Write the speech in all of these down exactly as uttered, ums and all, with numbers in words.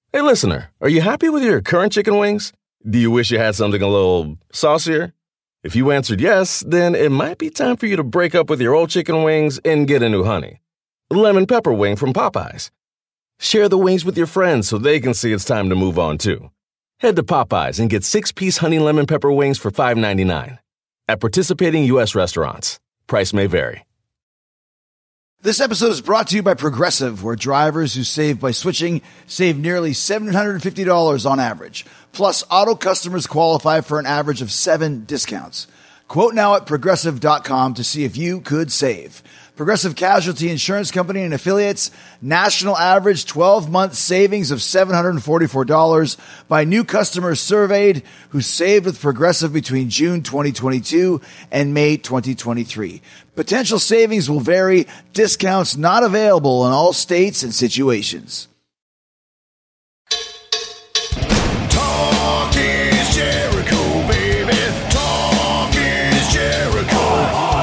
Hey, listener, are you happy with your current chicken wings? Do you wish you had something a little saucier? If you answered yes, then it might be time for you to break up with your old chicken wings and get a new honey. Lemon pepper wing from Popeyes. Share the wings with your friends so they can see it's time to move on too. Head to Popeyes and get six-piece honey lemon pepper wings for five ninety-nine. At participating U S restaurants. Price may vary. This episode is brought to you by Progressive, where drivers who save by switching save nearly seven hundred fifty dollars on average. Plus, auto customers qualify for an average of seven discounts. Quote now at progressive dot com to see if you could save. Progressive Casualty Insurance Company and Affiliates, national average twelve-month savings of seven hundred forty-four dollars by new customers surveyed who saved with Progressive between June twenty twenty-two and May twenty twenty-three. Potential savings will vary. Discounts not available in all states and situations. Talk is Jericho, baby. Talk is Jericho.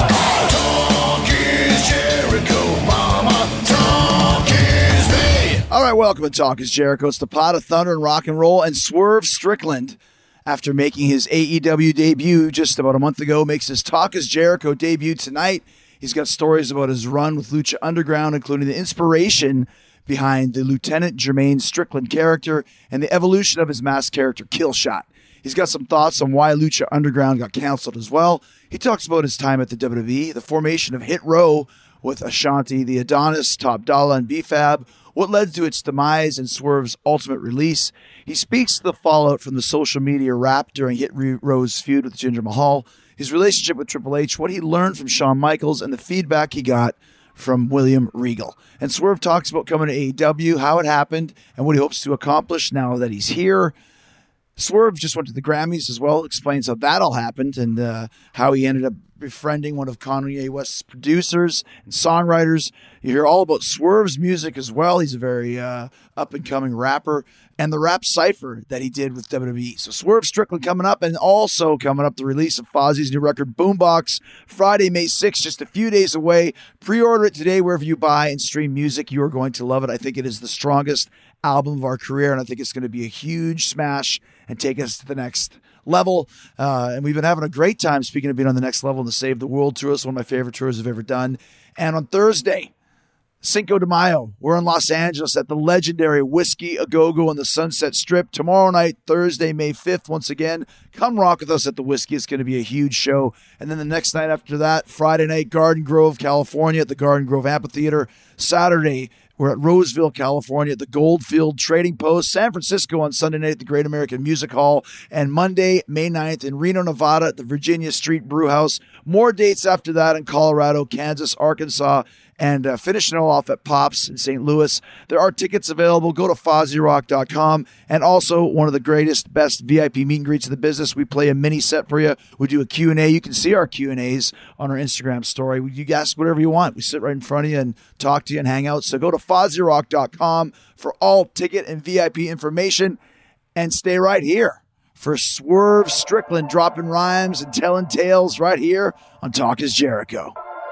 Talk is Jericho, mama. Talk is me. All right, welcome to Talk is Jericho. It's the pot of thunder and rock and roll. And Swerve Strickland, after making his A E W debut just about a month ago, makes his Talk is Jericho debut tonight. He's got stories about his run with Lucha Underground, including the inspiration behind the Lieutenant Jermaine Strickland character and the evolution of his masked character, Killshot. He's got some thoughts on why Lucha Underground got canceled as well. He talks about his time at the W W E, the formation of Hit Row with Ashanti, the Adonis, Top Dollar, and B Fab, what led to its demise and Swerve's ultimate release. He speaks to the fallout from the social media rap during Hit Row's feud with Jinder Mahal, his relationship with Triple H, what he learned from Shawn Michaels, and the feedback he got from William Regal. And Swerve talks about coming to A E W, how it happened, and what he hopes to accomplish now that he's here. Swerve just went to the Grammys as well, explains how that all happened and uh, how he ended up befriending one of Kanye West's producers and songwriters. You hear all about Swerve's music as well. He's a very uh, up-and-coming rapper, and the rap cipher that he did with W W E. So Swerve Strickland coming up, and also coming up the release of Fozzie's new record, Boombox, Friday, May sixth, just a few days away. Pre-order it today wherever you buy and stream music. You are going to love it. I think it is the strongest album of our career, and I think it's going to be a huge smash and take us to the next level. Uh, and we've been having a great time, speaking of being on the next level, in the Save the World tour. It's one of my favorite tours I've ever done. And on Thursday, Cinco de Mayo, we're in Los Angeles at the legendary Whiskey A Go-Go on the Sunset Strip. Tomorrow night, Thursday, May fifth, once again, come rock with us at the Whiskey. It's going to be a huge show. And then the next night after that, Friday night, Garden Grove, California at the Garden Grove Amphitheater. Saturday, we're at Roseville, California at the Goldfield Trading Post. San Francisco on Sunday night at the Great American Music Hall. And Monday, May ninth in Reno, Nevada at the Virginia Street Brew House. More dates after that in Colorado, Kansas, Arkansas, and uh, finishing it all off at Pops in Saint Louis. There are tickets available. Go to Fozzy Rock dot com. And also, one of the greatest, best V I P meet and greets in the business. We play a mini set for you. We do a Q and A. You can see our Q and A's on our Instagram story. You ask whatever you want. We sit right in front of you and talk to you and hang out. So go to Fozzy Rock dot com for all ticket and V I P information. And stay right here for Swerve Strickland dropping rhymes and telling tales right here on Talk is Jericho.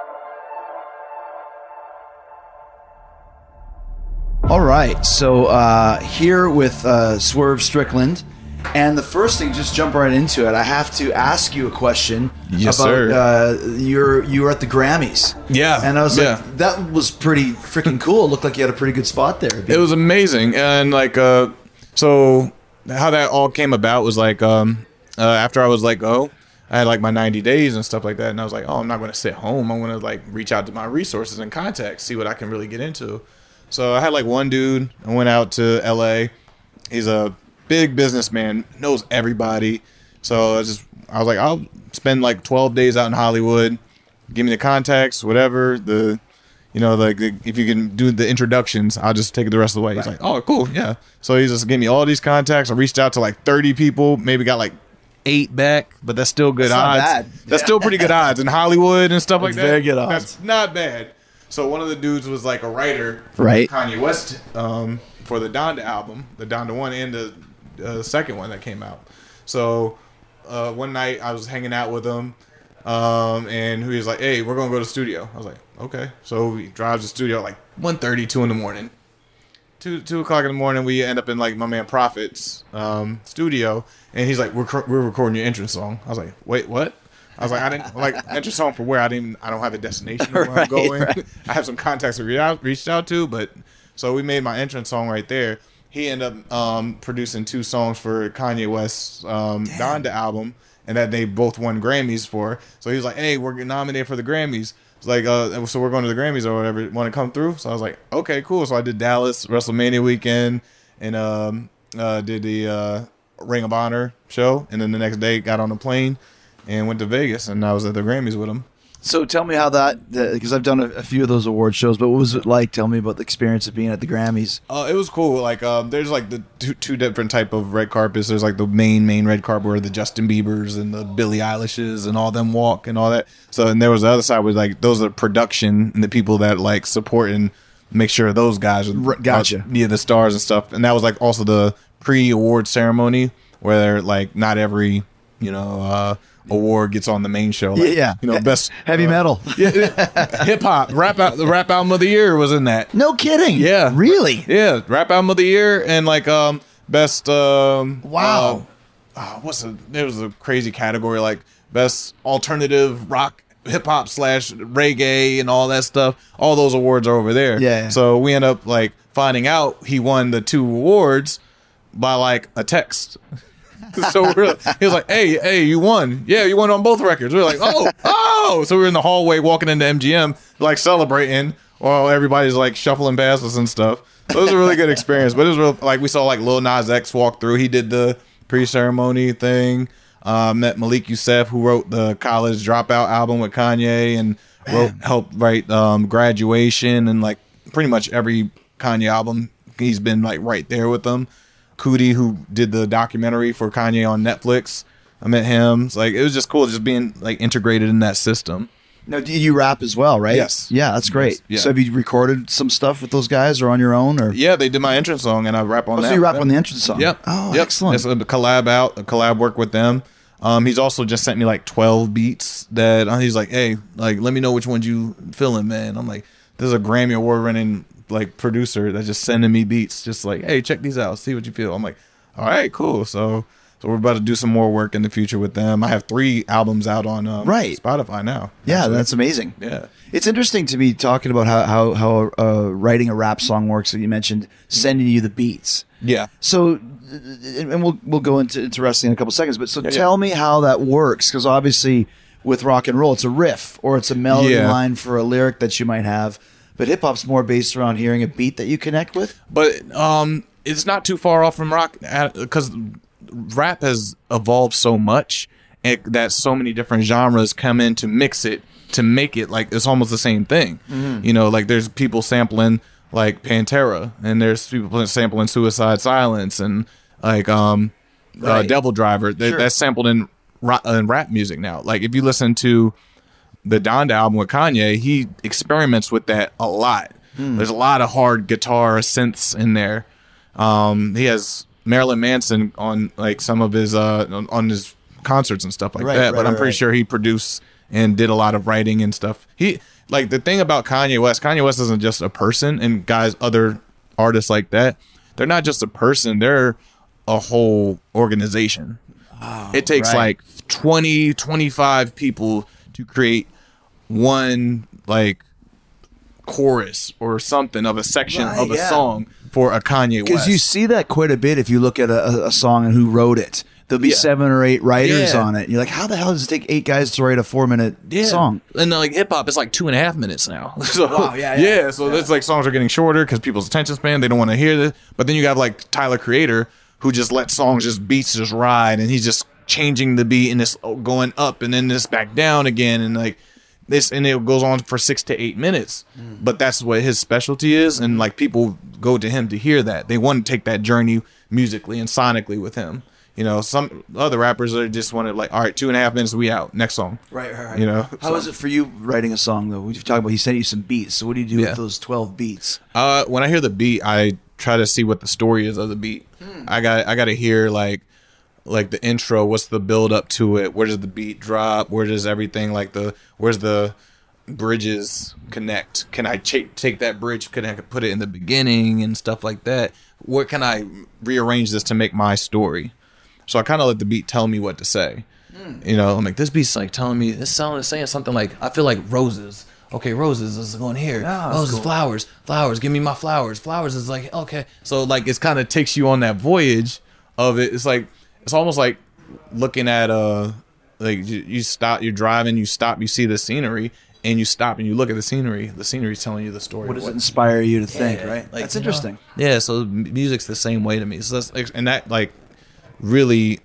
All right, so uh, here with uh, Swerve Strickland, and the first thing, just jump right into it. I have to ask you a question yes, about sir. Uh, your you were at the Grammys, yeah, and I was yeah. like, that was pretty freaking cool. It looked like you had a pretty good spot there. It was amazing, and like, uh, so how that all came about was like, um, uh, after I was like, oh, I had like my ninety days and stuff like that, and I was like, oh, I'm not going to sit home. I'm going to like reach out to my resources and contacts, see what I can really get into. So I had like one dude. I went out to L A. He's a big businessman, knows everybody. So I just I was like, I'll spend like twelve days out in Hollywood. Give me the contacts, whatever. The you know like the, if you can do the introductions, I'll just take it the rest of the way. He's like, oh, cool, yeah. So he just gave me all these contacts. I reached out to like thirty people, maybe got like eight back, but that's still good that's odds. Not bad. That's still pretty good odds in Hollywood and stuff like that's that. Very good odds. That's not bad. So one of the dudes was like a writer for right. Kanye West um, for the Donda album, the Donda one and the uh, second one that came out. So uh, one night I was hanging out with him, um, and he was like, "Hey, we're gonna go to the studio." I was like, "Okay." So he drives to the studio at like one thirty, two in the morning. two two o'clock in the morning, we end up in like my man Prophet's um, studio, and he's like, "We're cr- we're recording your entrance song." I was like, "Wait, what?" I was like, "I didn't like entrance song for where I didn't. I don't have a destination where Right, I'm going. right. I have some contacts to reach out, reached out to, but so we made my entrance song right there. He ended up um, producing two songs for Kanye West's um, Donda album, and that they both won Grammys for. So he was like, "Hey, we're getting nominated for the Grammys." It's like, uh, so we're going to the Grammys or whatever. Want to come through? So I was like, okay, cool. So I did Dallas WrestleMania weekend, and um, uh, did the uh, Ring of Honor show, and then the next day got on a plane and went to Vegas, and I was at the Grammys with him. So tell me how that, because I've done a, a few of those award shows, but what was it like? Tell me about the experience of being at the Grammys. Uh, it was cool. Like, um, there's like the two, two different type of red carpets. There's like the main main red carpet where the Justin Biebers and the Billie Eilishes and all them walk and all that. So, and there was the other side where like those are production and the people that like support and make sure those guys are, R- gotcha. are yeah, the stars and stuff. And that was like also the pre-award ceremony where like not every you know uh, award gets on the main show. Like, Yeah, yeah. you know, best Heavy uh, metal. hip hop rap out the rap album of the year was in that. No kidding. Yeah. Really? Yeah, rap album of the year and like um best um Wow. uh, uh, what's a there was a crazy category like best alternative rock hip hop slash reggae and all that stuff. All those awards are over there. Yeah. So we end up like finding out he won the two awards by like a text. So we're he was like, "Hey, hey, you won! Yeah, you won on both records." We are like, "Oh, oh!" So we're in the hallway walking into M G M, like celebrating, while everybody's like shuffling past us and stuff. So it was a really good experience. But it was real, like we saw like Lil Nas X walk through. He did the pre-ceremony thing. Uh, met Malik Youssef, who wrote the College Dropout album with Kanye, and wrote helped write um, Graduation and like pretty much every Kanye album. He's been like right there with them. Cootie, who did the documentary for Kanye on Netflix, I met him. It's like it was just cool, just being like integrated in that system. Now, do you rap as well, right? Yes. Yeah, that's great. Yes, yeah. So have you recorded some stuff with those guys or on your own? Or Yeah, they did my entrance song, and I rap on oh, that. so you rap with on them. the entrance song? Yep. Oh, yep. excellent. It's a collab out, a collab work with them. Um, he's also just sent me like twelve beats that uh, he's like, "Hey, like let me know which ones you feeling, man." I'm like, "There's a Grammy award winning like producer that's just sending me beats, just like, hey, check these out, see what you feel." I'm like, all right, cool. So, so we're about to do some more work in the future with them. I have three albums out on um, Right. Spotify now. Yeah, actually. that's amazing. Yeah. It's interesting to me talking about how how, how uh, writing a rap song works. That you mentioned sending you the beats. Yeah. So, and we'll we'll go into, into wrestling in a couple seconds. But so Yeah, tell me how that works, because obviously with rock and roll, it's a riff or it's a melody Yeah. line for a lyric that you might have. But hip hop's more based around hearing a beat that you connect with. But um, it's not too far off from rock because rap has evolved so much and that so many different genres come in to mix it to make it like it's almost the same thing. Mm-hmm. You know, like there's people sampling like Pantera, and there's people sampling Suicide Silence and like um, uh, Right. Devil Driver. That, Sure. That's sampled in, ro- in rap music now. Like if you listen to the Donda album with Kanye, he experiments with that a lot. Hmm. There's a lot of hard guitar synths in there. Um, he has Marilyn Manson on like some of his uh on, on his concerts and stuff like Right, that. right, but I'm right, pretty right. sure he produced and did a lot of writing and stuff. He like the thing about Kanye West. Kanye West isn't just a person, and guys, other artists like that, they're not just a person. They're a whole organization. It takes right. like twenty, twenty-five people to create one like chorus or something of a section Right, of a yeah. song for a Kanye West. Because you see that quite a bit if you look at a, a- a song and who wrote it. There'll be Yeah. seven or eight writers Yeah. on it. And you're like, how the hell does it take eight guys to write a four minute yeah. song? And uh, like hip hop, it's like two and a half minutes now. So, Wow, yeah, yeah. So it's like songs are getting shorter because people's attention span, they don't want to hear this. But then you have like Tyler Creator, who just lets songs, just beats just ride, and he's just changing the beat and this going up and then this back down again, and like this, and it goes on for six to eight minutes. But that's what his specialty is, and like people go to him to hear that. They want to take that journey musically and sonically with him. You know, some other rappers are just want to like, all right, two and a half minutes, we out, next song. Right, right, right. You know, How so- is it for you writing a song, though? We talked about he sent you some beats. So what do you do Yeah. with those twelve beats? Uh, when I hear the beat, I try to see what the story is of the beat. I got I got to hear like like the intro. What's the build up to it? Where does the beat drop? Where does everything like the where's the bridges connect? Can I ch- take that bridge? Can I put it in the beginning and stuff like that? What can I rearrange this to make my story? So I kind of let the beat tell me what to say. Mm. You know, I'm like, this beat's like telling me, this song is saying something like, I feel like roses. Okay, roses is going here. Yeah, roses, cool. flowers, flowers. Give me my flowers. Flowers is like, okay. So like, it's kind of takes you on that voyage of it. It's like, it's almost like looking at uh like you, you stop, you're driving, you stop, you see the scenery, and you stop and you look at the scenery. The scenery's telling you the story. What does what, it inspire you to think? Yeah, right. Like, that's interesting. Know? Yeah. So music's the same way to me. So that's, and that like really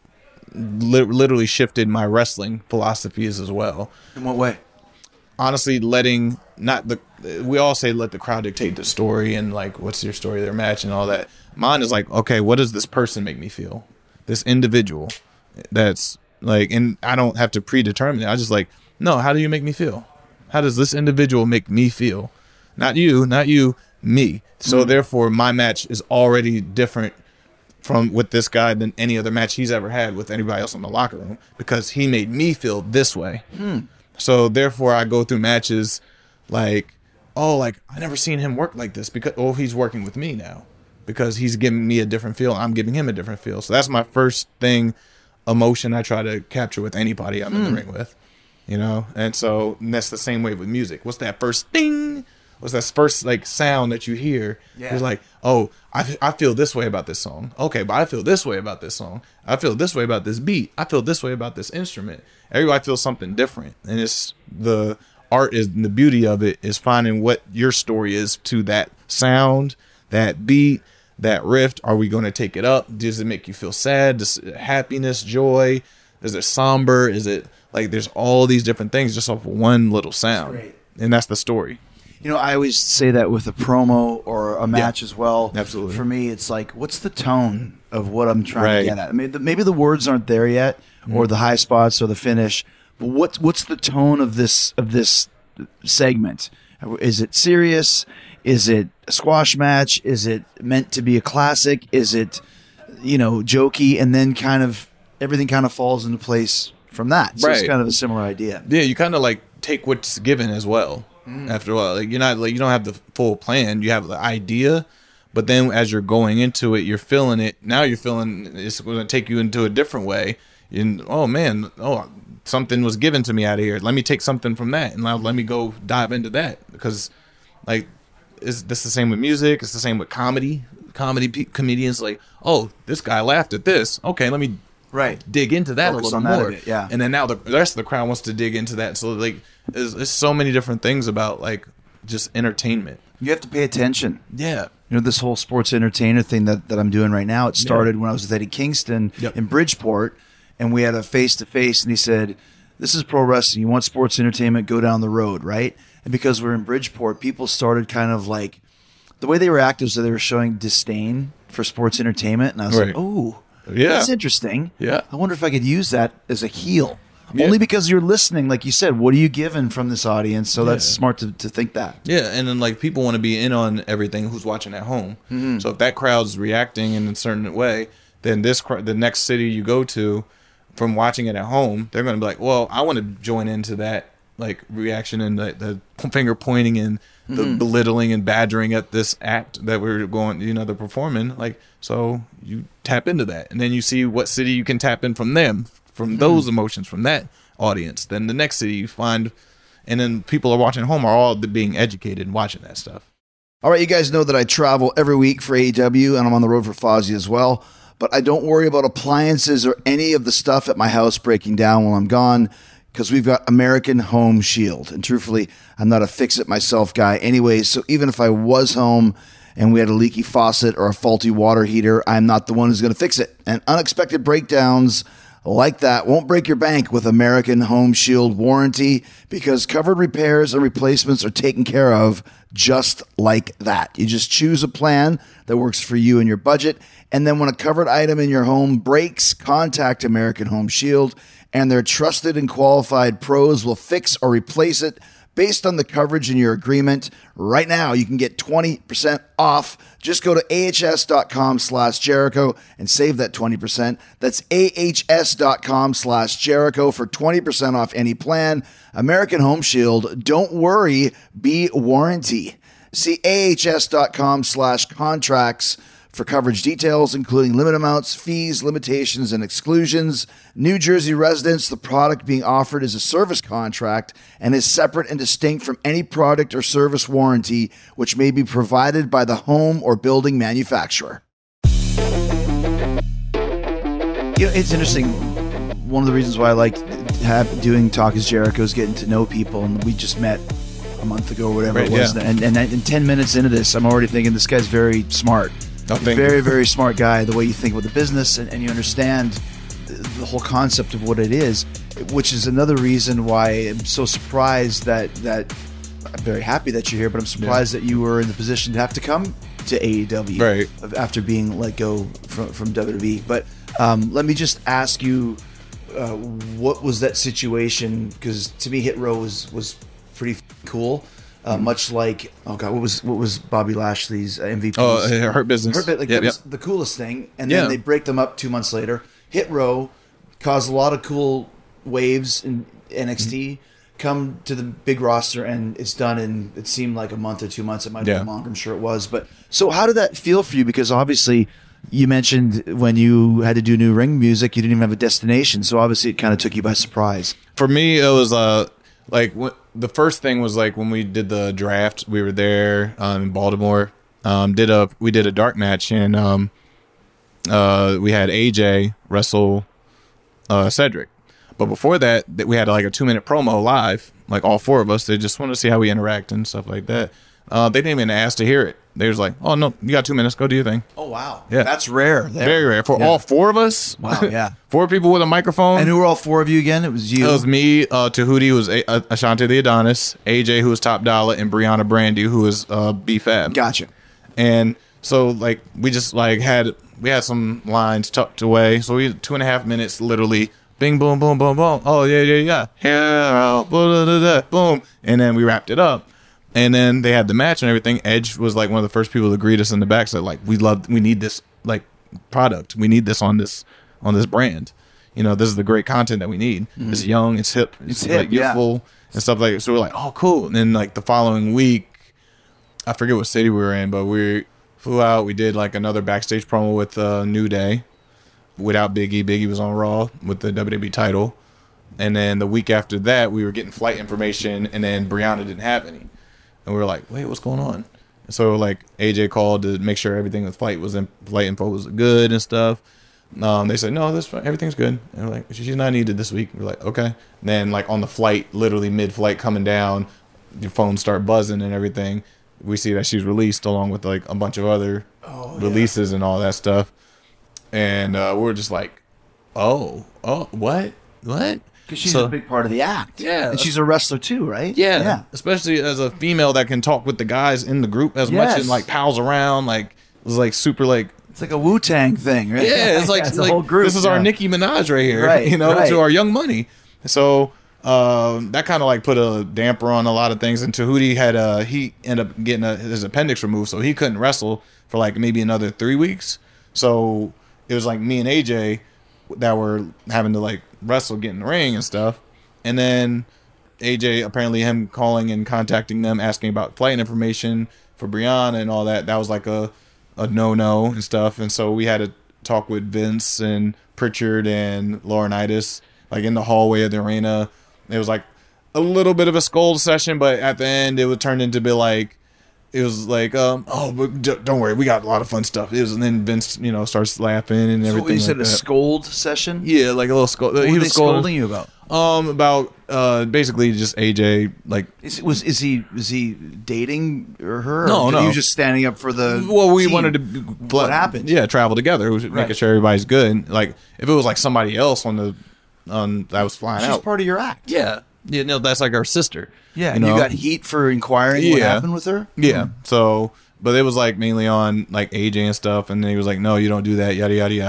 li- literally shifted my wrestling philosophies as well. In what way? Honestly, letting not the we all say let the crowd dictate the story and like what's your story of their match and all that. Mine is like, okay, what does this person make me feel? This individual that's like, and I don't have to predetermine it. I just like, no, how do you make me feel? How does this individual make me feel? Not you, not you, me. So mm-hmm. therefore my match is already different from with this guy than any other match he's ever had with anybody else in the locker room because he made me feel this way. Mm. So therefore I go through matches like, oh, like I never seen him work like this because, oh, he's working with me now because he's giving me a different feel. I'm giving him a different feel. So that's my first thing, emotion I try to capture with anybody I'm mm. in the ring with, you know? And so and that's the same way with music. What's that first ding? What's that first like sound that you hear? Yeah. You're like, oh, I, I feel this way about this song. Okay, but I feel this way about this song. I feel this way about this beat. I feel this way about this instrument. Everybody feels something different. And it's the art is the beauty of it is finding what your story is to that sound, that beat, that riff. Are we going to take it up? Does it make you feel sad? Does happiness, joy? Is it somber? Is it like there's all these different things just off one little sound? That's and that's the story. You know, I always say that with a promo or a match yeah, as well. Absolutely. For me, it's like, what's the tone of what I'm trying right. to get at? I mean, the, maybe the words aren't there yet, mm-hmm. or the high spots or the finish. But what's what's the tone of this of this segment? Is it serious? Is it a squash match? Is it meant to be a classic? Is it, you know, jokey? And then kind of everything kind of falls into place from that. So right. it's kind of a similar idea. Yeah, you kind of like take what's given as well. After a while, like you're not like you don't have the full plan. You have the idea, but then as you're going into it, you're feeling it. Now you're feeling it's going to take you into a different way. And oh man, oh something was given to me out of here. Let me take something from that and now let me go dive into that because, like, it's this the same with music. It's the same with comedy. Comedy pe- comedians like, oh, this guy laughed at this. Okay, let me. Right, dig into that Focus a little more, bit, yeah. And then now the rest of the crowd wants to dig into that. So like, there's, there's so many different things about like just entertainment. You have to pay attention. Yeah, you know this whole sports entertainer thing that, that I'm doing right now. It started yeah. when I was with Eddie Kingston yep. in Bridgeport, and we had a face to face, and he said, "This is pro wrestling. You want sports entertainment? Go down the road, right?" And because we're in Bridgeport, people started kind of like the way they reacted was that they were showing disdain for sports entertainment, and I was right. like, "Oh." Yeah, that's interesting. Yeah, I wonder if I could use that as a heel. Yeah. Only because you're listening, like you said. What are you given from this audience? So yeah. that's smart to, to think that. Yeah, and then like people want to be in on everything. Who's watching at home? Mm-hmm. So if that crowd's reacting in a certain way, then this the next city you go to, from watching it at home, they're going to be like, well, I want to join into that like reaction and the, the finger pointing and the mm-hmm. belittling and badgering at this act that we're going, you know, they're performing. Like, so you tap into that, and then you see what city you can tap in from them, from mm-hmm. those emotions, from that audience. Then the next city you find, and then people are watching at home are all being educated and watching that stuff. All right, you guys know that I travel every week for A E W, and I'm on the road for Fozzy as well. But I don't worry about appliances or any of the stuff at my house breaking down while I'm gone, because we've got American Home Shield. And truthfully, I'm not a fix-it-myself guy anyways, so even if I was home and we had a leaky faucet or a faulty water heater, I'm not the one who's going to fix it. And unexpected breakdowns like that won't break your bank with American Home Shield warranty, because covered repairs and replacements are taken care of just like that. You just choose a plan that works for you and your budget, and then when a covered item in your home breaks, contact American Home Shield, and their trusted and qualified pros will fix or replace it based on the coverage in your agreement. Right now, you can get twenty percent off. Just go to ahs.com slash Jericho and save that twenty percent. That's ahs.com slash Jericho for twenty percent off any plan. American Home Shield, don't worry, be warranty. See ahs.com slash contracts for coverage details, including limit amounts, fees, limitations, and exclusions. New Jersey residents, the product being offered is a service contract and is separate and distinct from any product or service warranty, which may be provided by the home or building manufacturer. You know, it's interesting. One of the reasons why I like have, doing Talk is Jericho is getting to know people, and we just met a month ago or whatever right, it was. Yeah. And, and in ten minutes into this, I'm already thinking this guy's very smart. Oh, thank very, you. very smart guy, the way you think about the business and, and you understand the whole concept of what it is, which is another reason why I'm so surprised that, that I'm very happy that you're here, but I'm surprised yeah. that you were in the position to have to come to A E W right. after being let go from, from W W E. But um, let me just ask you, uh, what was that situation? Because to me, Hit Row was, was pretty f- cool. Uh, much like, oh god, what was what was Bobby Lashley's uh, M V P? Oh, uh, Hurt Business. Hurt, like, yep, that was yep. the coolest thing. And then Yeah. they break them up two months later. Hit Row caused a lot of cool waves in N X T. Mm-hmm. Come to the big roster, and it's done in, it seemed like a month or two months. It might have Yeah. been longer, I'm sure it was. But so how did that feel for you? Because obviously you mentioned when you had to do new ring music, you didn't even have a destination. So obviously it kind of took you by surprise. For me, it was uh like wh- the first thing was like when we did the draft, we were there um, in Baltimore. Um, did a we did a dark match, and um, uh, we had A J wrestle uh, Cedric. But before that, that we had like a two minute promo live, like all four of us. They just wanted to see how we interact and stuff like that. Uh, they didn't even ask to hear it. They was like, "Oh no, you got two minutes. Go do your thing." Oh wow, Yeah. that's rare. There. Very rare for Yeah. all four of us. Wow, yeah. Four people with a microphone. And who were all four of you again? It was you. It was me, uh, Tahuti, who was a- uh, Ashante the Adonis, A J, who was Top Dollar, and Brianna Brandy, who was uh, B-Fab. Gotcha. And so, like, we just, like, had, we had some lines tucked away. So we had two and a half minutes, literally, bing, boom, boom, boom, boom. Oh, yeah, yeah, yeah. Hero, blah, blah, blah, blah, boom. And then we wrapped it up. And then they had the match and everything. Edge was, like, one of the first people to greet us in the back. Said, like, we love, we need this, like, product. We need this on this, on this brand. You know, this is the great content that we need. Mm-hmm. It's young, it's hip, it's, It's hip, like youthful yeah. and stuff like that. So we're like, oh, cool. And then like the following week, I forget what city we were in, but we flew out. We did like another backstage promo with uh, New Day without Biggie. Biggie was on Raw with the W W E title. And then the week after that, we were getting flight information, and then Brianna didn't have any. And we were like, wait, what's going on? And so like A J called to make sure everything with flight was in, flight info was good and stuff. Um, they said, no, this everything's good. And we're like, she's not needed this week. We're like, okay. And then like on the flight, literally mid-flight coming down, your phone start buzzing and everything. We see that she's released along with like a bunch of other Oh, releases yeah. and all that stuff. And uh, we're just like, oh, oh, what? What? Because she's So- a big part of the act. Yeah. And she's a wrestler too, right? Yeah. Yeah. Especially as a female that can talk with the guys in the group as Yes. much and like pals around. Like, it was like super like, It's like a Wu-Tang thing, right? yeah, it's like, it's like a whole group. this is yeah. our Nicki Minaj right here, Right, you know, right. to our Young Money. So um, that kind of like put a damper on a lot of things. And Tahuti had uh he ended up getting a, his appendix removed, so he couldn't wrestle for like maybe another three weeks. So it was like me and A J that were having to like wrestle, get in the ring and stuff. And then A J, apparently him calling and contacting them, asking about flight information for Brianna and all that, that was like a, a no-no and stuff. And so we had to talk with Vince and Pritchard and Laurinaitis, like in the hallway of the arena. It was like a little bit of a scold session, but at the end it would turn into be like, it was like, um, oh, but d- don't worry, we got a lot of fun stuff. It was, and then Vince, you know, starts laughing and So everything. you said like a that. scold session? Yeah, like a little scold. What he were was they scolding you about? Um, about uh, basically just A J, like. Is, was is he was he dating or her? No, or no. He was just standing up for the. Well, we team? wanted to. What happened? Yeah, travel together, making Right. sure everybody's good. Like if it was like somebody else on the, on that was flying She's out. part of your act. Yeah, yeah, no, that's like our sister. Yeah, you and know? you got heat for inquiring what Yeah. happened with her. Yeah. So, but it was like mainly on like A J and stuff, and then he was like, "No, you don't do that." Yada yada yada.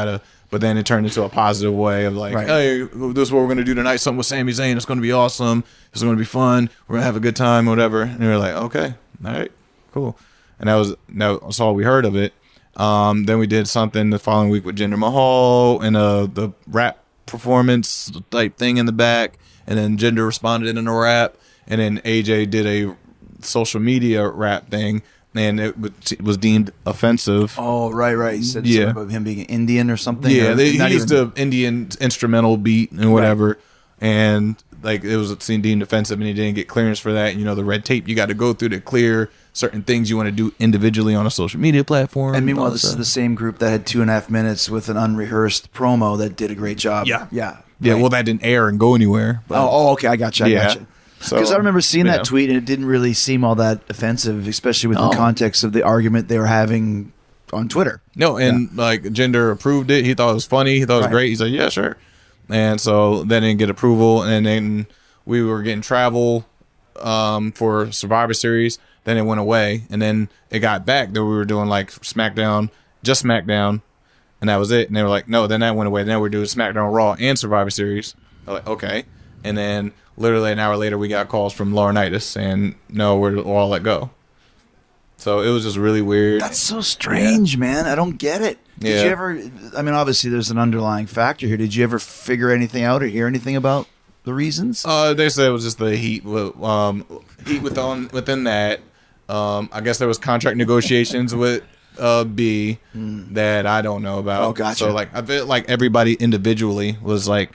but then it turned into a positive way of like, Right. hey, this is what we're gonna do tonight. Something with Sami Zayn. It's gonna be awesome. It's gonna be fun. We're gonna have a good time, whatever. And we were like, okay, all right, cool. And that was that was all we heard of it. Um, then we did something the following week with Jinder Mahal and uh the rap performance type thing in the back, and then Jinder responded in a rap, and then A J did a social media rap thing, and it was- it was deemed offensive. Oh, right, right. You said Yeah. something about him being Indian or something. Yeah, or they, he not used even- the Indian instrumental beat and whatever, and like it was seen deemed offensive, and he didn't get clearance for that. And, you know, the red tape you got to go through to clear certain things you want to do individually on a social media platform. And meanwhile, all this that is stuff. the same group that had two and a half minutes with an unrehearsed promo that did a great job. Yeah. yeah, yeah. right. Well, that didn't air and go anywhere. But, Oh, oh, okay, I got you. I Yeah. got you. So, Because I remember seeing yeah. that tweet, and it didn't really seem all that offensive, especially with No. the context of the argument they were having on Twitter. No, and like Jinder approved it. He thought it was funny. He thought it was Right. great. He said, "Yeah, sure." And so then didn't get approval, and then we were getting travel um, for Survivor Series. Then it went away, and then it got back. That we were doing like SmackDown, just SmackDown, and that was it. And they were like, "No." Then that went away. Then we're doing SmackDown, Raw, and Survivor Series. I'm like, okay. And then literally an hour later, we got calls from Laurinaitis saying, "No, we're we're all let go." So it was just really weird. That's so strange, man. I don't get it. Did Yeah. you ever? I mean, obviously, there's an underlying factor here. Did you ever figure anything out or hear anything about the reasons? Uh, they said it was just the heat. with- Um, heat within within that. Um, I guess there was contract negotiations with uh B that I don't know about. Oh, gotcha. So like, I feel like everybody individually was like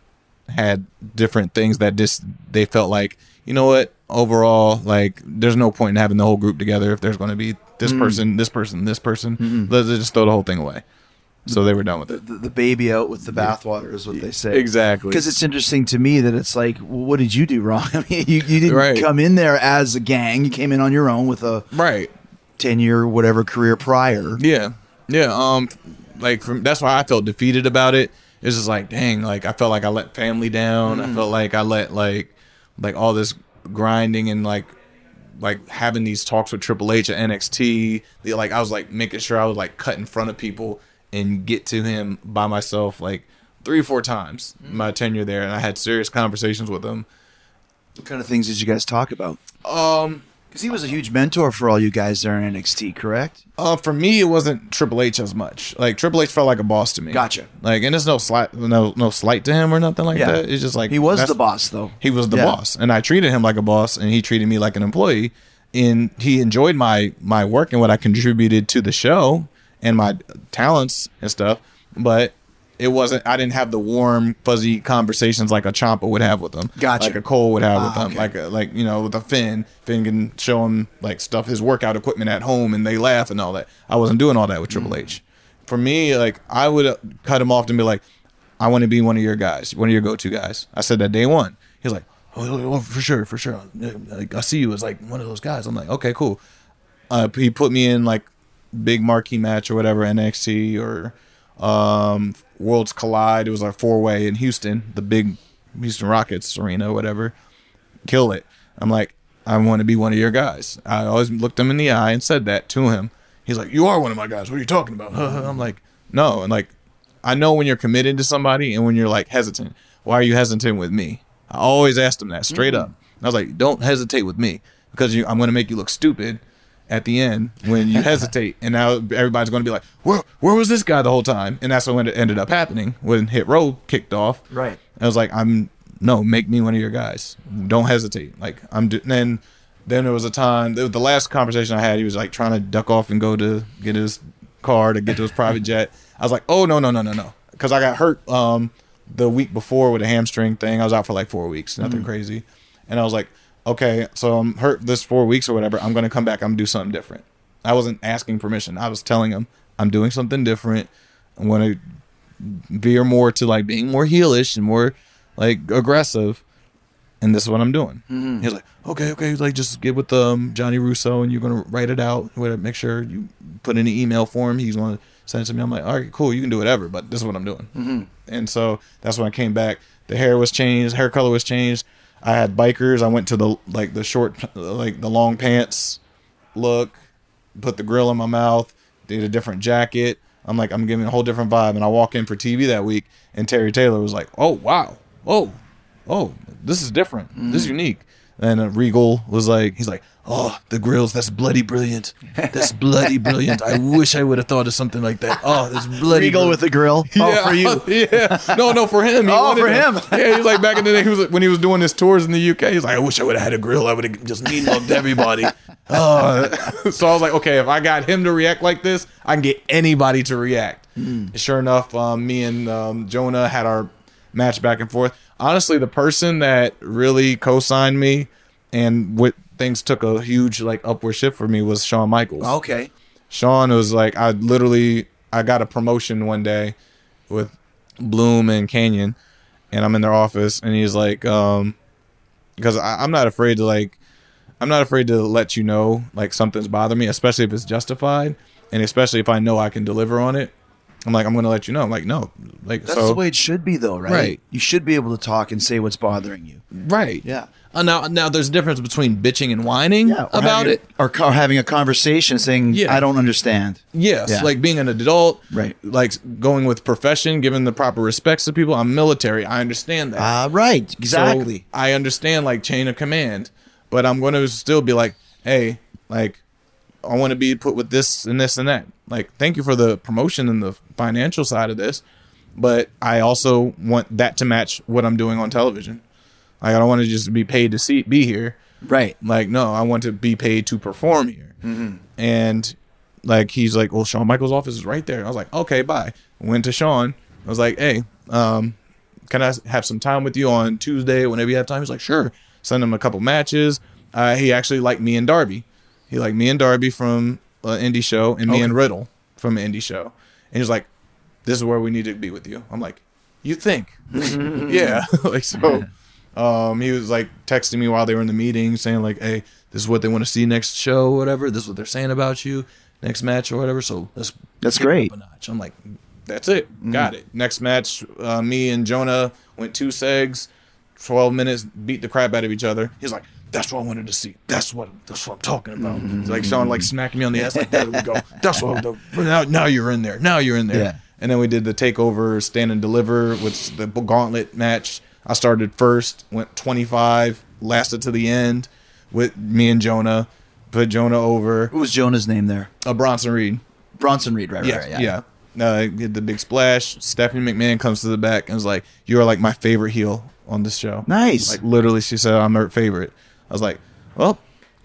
had different things that just they felt like, you know what, overall, like there's no point in having the whole group together if there's going to be this person, this person, this person. Let's just throw the whole thing away. So they were done with it. the, the baby out with the bathwater is what they say. Exactly. Because it's interesting to me that it's like, well, what did you do wrong? I mean, you, you didn't Right. come in there as a gang. You came in on your own with a Right. ten-year whatever career prior. Yeah, yeah. Um, like from, that's why I felt defeated about it. It's just like, dang, like I felt like I let family down. I felt like I let like like all this grinding and like like having these talks with Triple H at N X T. the- Like I was like making sure I was like cut in front of people and get to him by myself like three or four times in my tenure there, and I had serious conversations with him. What kind of things did you guys talk about? Um. Because he was a huge mentor for all you guys there in N X T, correct? Uh, for me, it wasn't Triple H as much. Like Triple H felt like a boss to me. Gotcha. Like, and there's no slight, no, no slight to him or nothing like Yeah. that. It's just like He was that's- the boss, though. He was the Yeah. boss, and I treated him like a boss, and he treated me like an employee. And he enjoyed my my work and what I contributed to the show and my talents and stuff. But it wasn't. I didn't have the warm, fuzzy conversations like a Ciampa would have with him. Gotcha. Like a Cole would have with Ah, him. okay. Like a, like you know with a Finn. Finn can show him like stuff, his workout equipment at home, and they laugh and all that. I wasn't doing all that with Triple H. For me, like I would uh, cut him off and be like, I want to be one of your guys, one of your go-to guys. I said that day one. He's like, oh, oh, for sure, for sure. Like I see you as like one of those guys. I'm like, okay, cool. Uh, he put me in like big marquee match or whatever, N X T or um, Worlds Collide. It was like four way in Houston, the big Houston Rockets arena, or whatever. Kill it. I'm like, I want to be one of your guys. I always looked him in the eye and said that to him. He's like, you are one of my guys. What are you talking about? I'm like, no. And like, I know when you're committed to somebody and when you're like hesitant. Why are you hesitant with me? I always asked him that straight up. I was like, don't hesitate with me because you, I'm going to make you look stupid at the end when you hesitate. And now everybody's going to be like, where where was this guy the whole time? And that's when it ended up happening when Hit Row kicked off. Right. I was like, I'm no, make me one of your guys. Don't hesitate. Like I'm. Do- then then there was a time. The last conversation I had, he was like trying to duck off and go to get his car to get to his private jet. I was like, oh no no no no no, because I got hurt um the week before with a hamstring thing. I was out for like four weeks, nothing Mm. crazy, and I was like, okay, so I'm hurt this four weeks or whatever. I'm gonna come back. I'm gonna do something different. I wasn't asking permission. I was telling him I'm doing something different. I'm gonna veer more to like being more heelish and more like aggressive, and this is what I'm doing. Mm-hmm. He's like, okay, okay, he's like, just get with um Johnny Russo and you're gonna write it out. Whatever, make sure you put in an email for him. He's gonna send it to me. I'm like, all right, cool, you can do whatever, but this is what I'm doing. Mm-hmm. And so that's when I came back. The hair was changed, hair color was changed. I had bikers. I went to the like the short, like the long pants look. Put the grill in my mouth. Did a different jacket. I'm like, I'm giving a whole different vibe. And I walk in for T V that week, and Terry Taylor was like, oh, wow. Oh, oh, this is different. Mm. This is unique. And uh, Regal was like, he's like, oh, the grills, that's bloody brilliant. That's bloody brilliant. I wish I would have thought of something like that. Oh, that's bloody Regal brilliant. with the grill. Yeah, Oh, for you. Yeah. No, no, for him. He Oh, for him. him. Yeah, he was like back in the day, he was like, when he was doing his tours in the U K, he's like, I wish I would have had a grill. I would have just mean-mugged everybody. Oh. So I was like, okay, if I got him to react like this, I can get anybody to react. Mm. Sure enough, um, me and um, Jonah had our match back and forth. Honestly, the person that really co-signed me and what things took a huge like upward shift for me was Shawn Michaels. Okay. Shawn was like, I literally, I got a promotion one day with Bloom and Canyon, and I'm in their office, and he's like, um, because I'm not afraid to like, I'm not afraid to let you know like something's bothering me, especially if it's justified, and especially if I know I can deliver on it. I'm like, I'm gonna let you know. I'm like, no, like That's so, the way it should be, though, right? Right. You should be able to talk and say what's bothering you. right, Yeah. Uh, now, now there's a difference between bitching and whining Yeah. or about having- it. Or, co- having a conversation saying, Yeah. I don't understand. Yes, Yeah. like being an adult, Right. like going with profession, giving the proper respects to people. I'm military. I understand that. Ah, right. Exactly. So I understand like chain of command, but I'm going to still be like, hey, like I want to be put with this and this and that. Like, thank you for the promotion and the financial side of this, but I also want that to match what I'm doing on television. Like, I don't want to just be paid to see be here. Right. Like, no, I want to be paid to perform here. Mm-hmm. And like, he's like, well, Shawn Michaels' office is right there. I was like, okay, bye. Went to Shawn. I was like, hey, um, can I have some time with you on Tuesday whenever you have time? He's like, sure. Send him a couple matches. Uh, he actually liked me and Darby. He liked me and Darby from an indie show, and me Okay. and Riddle from an indie show. And he was like, this is where we need to be with you. I'm like, you think? Yeah. Like, so um, he was like texting me while they were in the meeting saying like, hey, this is what they want to see next show or whatever. This is what they're saying about you next match or whatever. So let's That's get it great. up a notch. I'm like, that's it. Got it. Next match, uh, me and Jonah went two segs, twelve minutes, beat the crap out of each other. He's like, that's what I wanted to see. That's what that's what I'm talking about. It's like Shawn like smacking me on the ass like, there we go. That's what the, now, now you're in there. Now you're in there. Yeah. And then we did the takeover, stand and deliver with the gauntlet match. I started first, went twenty-five, lasted to the end with me and Jonah. Put Jonah over. What was Jonah's name there? Uh, Bronson Reed. Bronson Reed, right? Yeah, right, yeah. Uh, did the big splash. Stephanie McMahon comes to the back and was like, "You are like my favorite heel on this show." Nice. Like literally, she said, "I'm her favorite." I was like, "Well,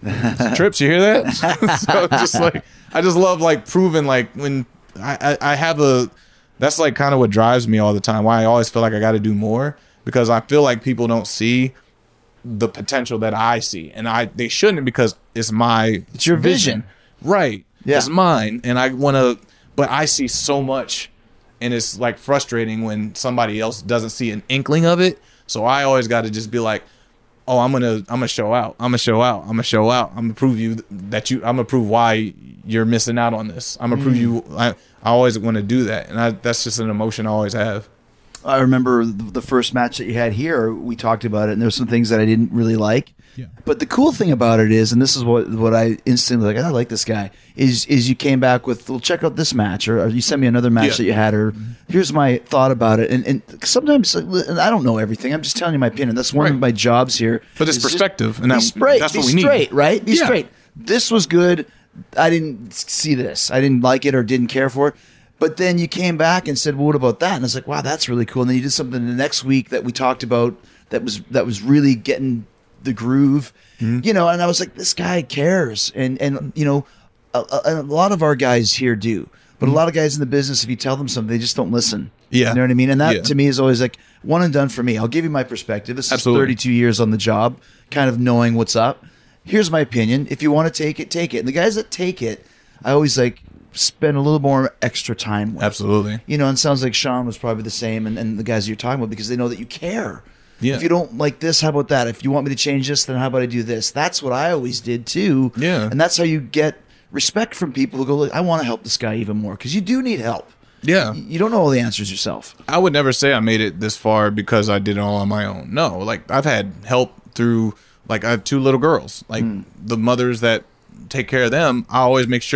Trips, you hear that?" So just like, I just love like proving like when I, I I have a. That's like kind of what drives me all the time. Why I always feel like I got to do more, because I feel like people don't see the potential that I see, and I they shouldn't, because it's my It's your vision. right? Yeah. It's mine, and I want to. But I see so much, and it's like frustrating when somebody else doesn't see an inkling of it. So I always got to just be like, "Oh, I'm gonna, I'm gonna show out. I'm gonna show out. I'm gonna show out. I'm gonna prove you that you. I'm gonna prove why you're missing out on this. I'm gonna prove you." I, I always want to do that, and I, that's just an emotion I always have. I remember the the first match that you had here. We talked about it, and there's some things that I didn't really like. Yeah. But the cool thing about it is, and this is what what I instantly like. I like this guy. Is is you came back with, well, check out this match, or, or you sent me another match Yeah. that you had, or here's my thought about it. And and sometimes, and I don't know everything. I'm just telling you my opinion. That's one of Right. my jobs here. But it's is just perspective, and be that- straight. that's be what we need. straight, right? Be Yeah. straight. This was good. I didn't see this. I didn't like it or didn't care for it. But then you came back and said, well, what about that? And it's like, wow, that's really cool. And then you did something the next week that we talked about that was that was really getting the groove, Mm-hmm. you know, and I was like, this guy cares. And, and you know, a, a, a lot of our guys here do. But a lot of guys in the business, if you tell them something, they just don't listen. Yeah. You know what I mean? And that, Yeah. to me, is always like one and done for me. I'll give you my perspective. This Absolutely. is thirty-two years on the job, kind of knowing what's up. Here's my opinion. If you want to take it, take it. And the guys that take it, I always like spend a little more extra time with. Absolutely. You know, and it sounds like Shawn was probably the same, and, and the guys you're talking about, because they know that you care. Yeah. If you don't like this, how about that? If you want me to change this, then how about I do this? That's what I always did too. Yeah. And that's how you get respect from people who go, look, I want to help this guy even more, because you do need help. Yeah. You don't know all the answers yourself. I would never say I made it this far because I did it all on my own. No, like I've had help through, like I have two little girls, like the mothers that take care of them. I always make sure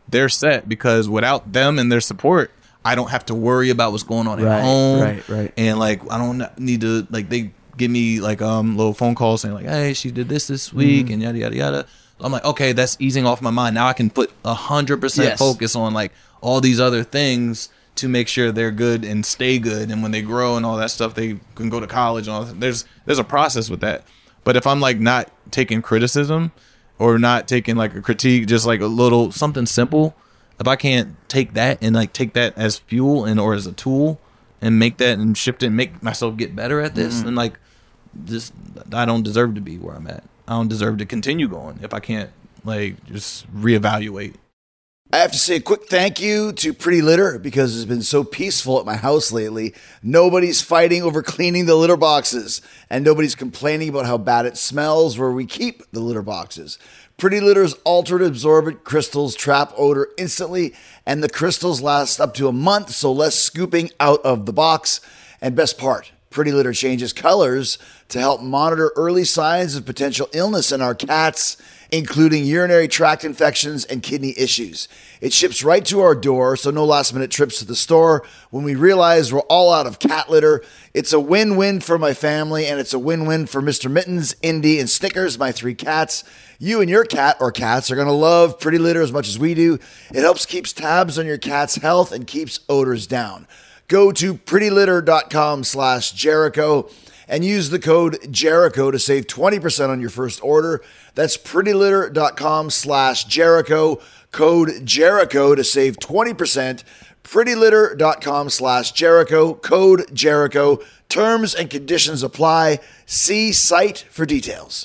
they're set, because without them and their support, I don't have to worry about what's going on Right, at home. right, right. And like, I don't need to, like, they give me like um little phone calls saying like, hey, she did this this week Mm-hmm. and yada yada yada. I'm like, okay, that's easing off my mind. Now I can put a hundred percent Yes. focus on like all these other things to make sure they're good and stay good. And when they grow and all that stuff, they can go to college and all that. There's there's a process with that. But if I'm like not taking criticism or not taking like a critique, just like a little something simple, if I can't take that and like take that as fuel and or as a tool and make that and shift it and make myself get better at this, Mm-hmm. then like this, I don't deserve to be where I'm at. I don't deserve to continue going if I can't like just reevaluate. I have to say a quick thank you to Pretty Litter because it's been so peaceful at my house lately. Nobody's fighting over cleaning the litter boxes, and nobody's complaining about how bad it smells where we keep the litter boxes. Pretty Litter's altered absorbent crystals trap odor instantly, and the crystals last up to a month, so less scooping out of the box. And best part, Pretty Litter changes colors to help monitor early signs of potential illness in our cats, including urinary tract infections and kidney issues. It ships right to our door, so no last minute trips to the store. When we realize we're all out of cat litter, it's a win-win for my family, and it's a win-win for Mister Mittens, Indy, and Snickers, my three cats. You and your cat or cats are going to love Pretty Litter as much as we do. It helps keeps tabs on your cat's health and keeps odors down. Go to prettylitter.com slash Jericho and use the code Jericho to save twenty percent on your first order. That's prettylitter.com slash Jericho, code Jericho to save twenty percent. prettylitter.com slash Jericho, code Jericho. Terms and conditions apply. See site for details.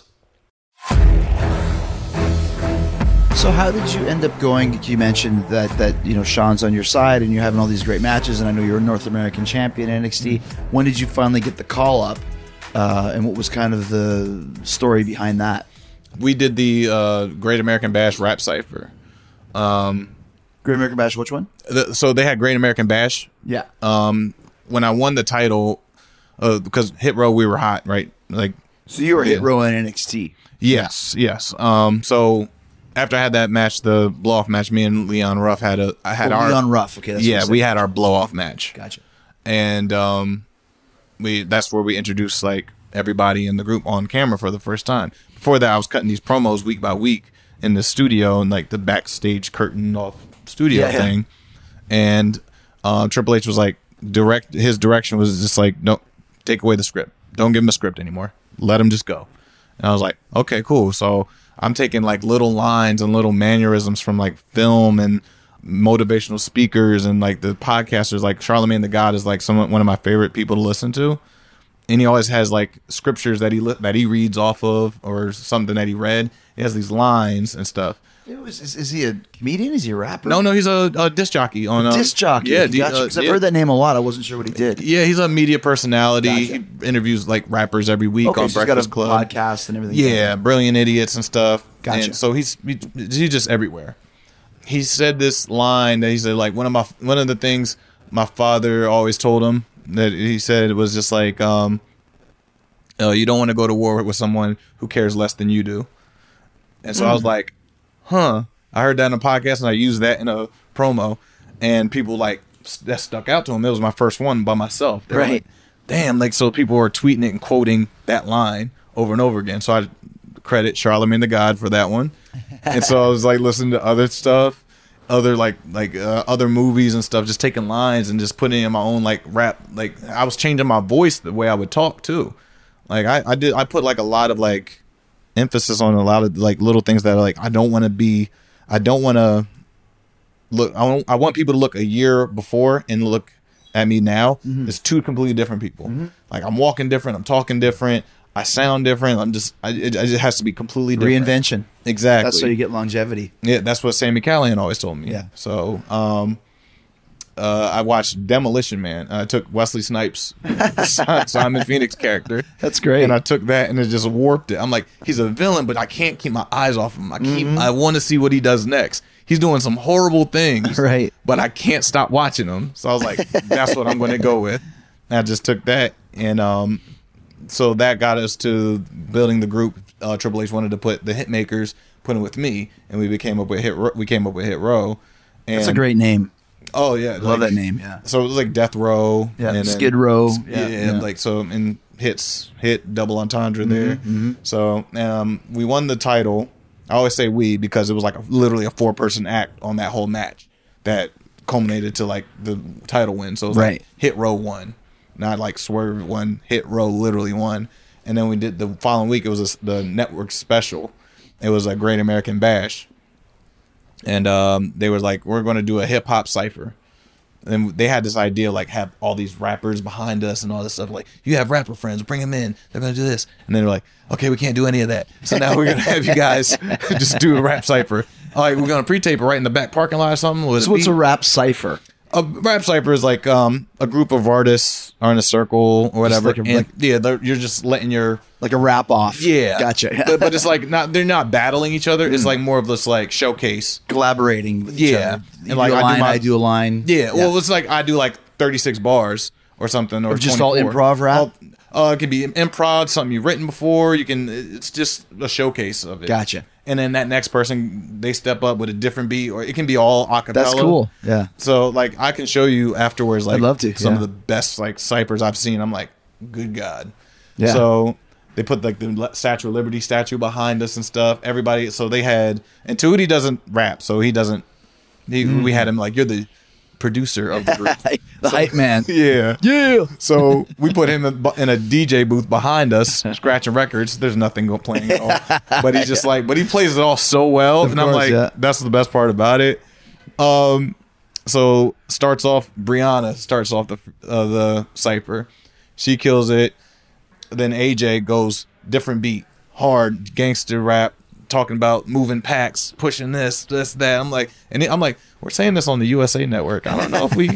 So how did you end up going? You mentioned that that you know Sean's on your side and you're having all these great matches, and I know you're a North American champion in N X T. When did you finally get the call up, uh, and what was kind of the story behind that? We did the uh, Great American Bash rap cipher. Um, Great American Bash, which one? the, so they had Great American Bash. Yeah. Um, when I won the title, uh, because Hit Row, we were hot, right? Like, So you were Yeah. Hit Row in N X T. yes, yes. Um, so after I had that match, the blow off match, me and Leon Ruff had a, I had Oh, our Leon Ruff. Okay, that's yeah, what we you said. had our blow off match. Gotcha. And um, we that's where we introduced like everybody in the group on camera for the first time. Before that, I was cutting these promos week by week in the studio and like the backstage curtain off studio Yeah, yeah. thing. And uh, Triple H was like, direct. His direction was just like, no, take away the script. Don't give him a script anymore. Let him just go. And I was like, okay, cool. So I'm taking like little lines and little mannerisms from like film and motivational speakers and like the podcasters. Like Charlemagne the God is like someone one of my favorite people to listen to, and he always has like scriptures that he li- that he reads off of or something that he read. He has these lines and stuff. It was, is, is he a comedian? Is he a rapper? No, no, he's a, a disc jockey on a Disc jockey. Yeah, Gotcha, d- uh, 'cause I've yeah. heard that name a lot. I wasn't sure what he did. Yeah, he's a media personality. Gotcha. He interviews like rappers every week Okay, on so he's got Breakfast a Club. podcast and everything. Yeah, Brilliant Idiots and stuff. Gotcha. And so he's he, he's just everywhere. He said this line that he said like one of my one of the things my father always told him that he said it was just like um, uh, you don't want to go to war with someone who cares less than you do. And so I was like, huh. I heard that in a podcast and I used that in a promo, and people like that stuck out to them. It was my first one by myself. They were Right. like, damn, like so people were tweeting it and quoting that line over and over again. So I credit Charlemagne the God for that one. And so I was like listening to other stuff, other like like uh, other movies and stuff, just taking lines and just putting in my own like rap. Like I was changing my voice the way I would talk too. Like I, I did I put like a lot of like emphasis on a lot of like little things that are like I don't want to be I don't want to look I want, I want people to look a year before and look at me now. Mm-hmm. It's two completely different people. Like I'm walking different, I'm talking different, I sound different. I'm just I, it, it just has to be completely different. Reinvention. Exactly. That's how you get longevity. Yeah, that's what Sami Callihan always told me. Yeah. So, um, uh, I watched Demolition Man. I took Wesley Snipes' Simon Phoenix character. That's great. And I took that and it just warped it. I'm like, he's a villain, but I can't keep my eyes off him. I keep. Mm-hmm. I want to see what he does next. He's doing some horrible things, Right. But I can't stop watching him. So I was like, that's what I'm going to go with. And I just took that, and um, so that got us to building the group. Uh, Triple H wanted to put the Hitmakers put in with me, and we became up with hit. Ro- we came up with Hit Row. And, That's a great name. Oh yeah, Love like, that name. Yeah. So it was like Death Row. Yeah. and then- Skid Row. Yeah, Yeah. and like so, and hits hit double entendre there. mm-hmm. So um, we won the title. I always say we because it was like a, literally a four person act on that whole match that culminated to like the title win. So it was Right. like Hit Row won, not like Swerve won. Hit Row literally won. And then we did the following week. It was a, the network special. It was a Great American Bash. And um, they were like, we're going to do a hip hop cipher. And they had this idea, like, have all these rappers behind us and all this stuff. Like, you have rapper friends, bring them in. They're going to do this. And then they're like, okay, we can't do any of that. So now we're going to have you guys just do a rap cipher. All right, we're going to pre-tape it right in the back parking lot or something. With So what's a rap cipher? A rap cipher is like um, a group of artists are in a circle or whatever. like a- and like- yeah, they're- you're just letting your Like a rap off. yeah, Gotcha. but, but it's like not they're not battling each other. It's like more of this like showcase. Collaborating with each Yeah. other. And You like, do a I do line, my- I do a line. Yeah, well, it's like I do like thirty-six bars or something, or Or just all twenty-four. improv rap? All- uh, it could be improv, something you've written before. You can. It's just a showcase of it. Gotcha. And then that next person, they step up with a different beat, or it can be all a cappella. That's cool. Yeah. So like I can show you afterwards, like I'd love to, some yeah. of the best like ciphers I've seen. I'm like, good God. Yeah. So they put like the Le- Statue of Liberty statue behind us and stuff. Everybody. So they had, and Tootie doesn't rap, so he doesn't. He, Mm. We had him like, you're the producer of the group. The hype man. Yeah. Yeah. So we put him in, in a D J booth behind us, scratching records. There's nothing go- playing at all. But he's just like, but he plays it all so well. Of and I'm course, like, yeah. that's the best part about it. Um, so starts off, Brianna starts off the uh, the cipher. She kills it. Then A J goes different beat, hard gangster rap, talking about moving packs, pushing this, this, that. I'm like, and I'm like, we're saying this on the U S A Network. I don't know if we,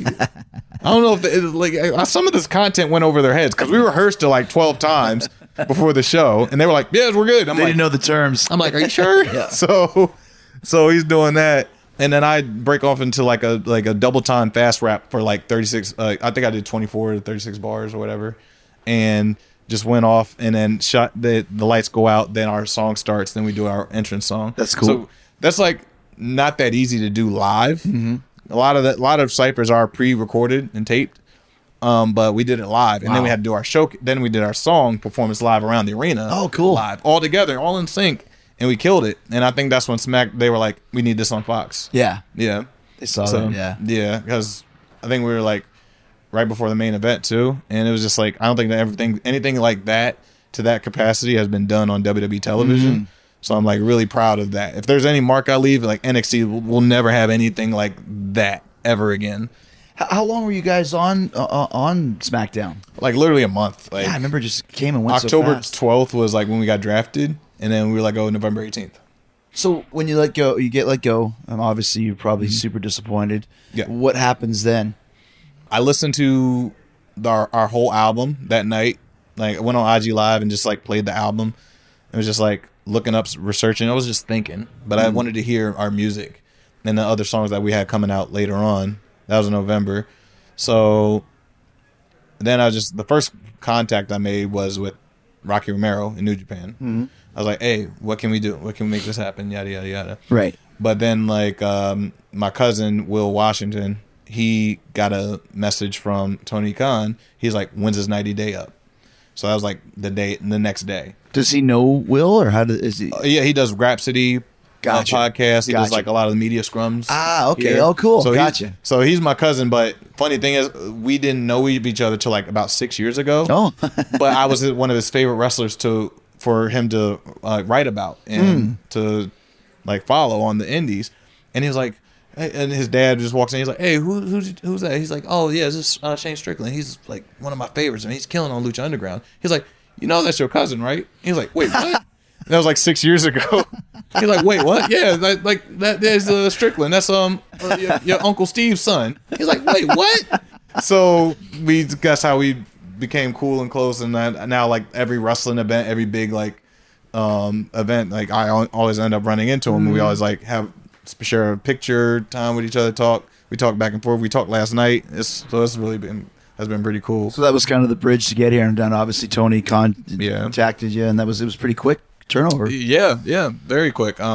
I don't know if the, like uh, some of this content went over their heads because we rehearsed it like twelve times before the show, and they were like, "Yes, we're good." I'm They like, didn't know the terms. I'm like, are you sure? Yeah. So, so he's doing that, and then I break off into like a like a double time fast rap for like thirty-six. Uh, I think I did twenty-four to thirty-six bars or whatever, and just went off, and then shot the the lights go out. Then our song starts. Then we do our entrance song. That's cool. So that's like not that easy to do live. Mm-hmm. A lot of that, a lot of ciphers are pre-recorded and taped. Um, but we did it live, and then Wow. we had to do our show. Then we did our song performance live around the arena. Oh, cool. Live, all together, all in sync, and we killed it. And I think that's when Smack they were like, "We need this on Fox." Yeah. Yeah, They saw so that. Yeah. yeah, because I think we were like right before the main event too, and it was just like I don't think that everything, anything like that to that capacity has been done on W W E television. Mm-hmm. So I'm like really proud of that. If there's any mark I leave, like N X T will, will never have anything like that ever again. How, how long were you guys on uh, on SmackDown? Like literally a month. Like Yeah, I remember it just came and went so October fast. twelfth was like when we got drafted, and then we were like, oh, November eighteenth. So when you let go, you get let go. Um, obviously, you're probably super disappointed. Mm-hmm. Yeah. What happens then? I listened to the, our, our whole album that night. Like I went on I G Live and just like played the album. It was just like looking up, researching. I was just thinking, but I wanted to hear our music and the other songs that we had coming out later on. That was in November. So then I was just, the first contact I made was with Rocky Romero in New Japan. Mm-hmm. I was like, hey, what can we do? What can we make this happen? Yada, yada, yada. Right. But then, like, um, my cousin, Will Washington, he got a message from Tony Khan. He's like, when's his ninety day up? So that was like the day, the next day. Does he know Will, or how does is he? Uh, yeah, he does Rhapsody Gotcha. uh, podcast. He does Gotcha. like a lot of the media scrums. Ah, okay. here. Oh, cool. So Gotcha. He's, so he's my cousin, but funny thing is, we didn't know each other till like about six years ago. Oh. But I was one of his favorite wrestlers to for him to uh, write about and Hmm. to like follow on the indies. And he was like, and his dad just walks in. He's like, "Hey, who, who's who's that?" He's like, "Oh yeah, this is uh, Shane Strickland. He's like one of my favorites, and he's killing on Lucha Underground." He's like, "You know that's your cousin, right?" He's like, "Wait, what?" That was like six years ago. He's like, "Wait, what?" Yeah, like, like that. There's uh, Strickland. That's um uh, your, your Uncle Steve's son. He's like, "Wait, what?" So we that's how we became cool and close, and then now like every wrestling event, every big like um event, like I al- always end up running into him. And we always like have share a picture time with each other, talk. We talk back and forth. We talked last night. It's so it's really been has been pretty cool. So that was kind of the bridge to get here, and then obviously Tony con- Yeah. contacted you, and that was it was pretty quick turnover. Yeah, yeah, very quick. Um,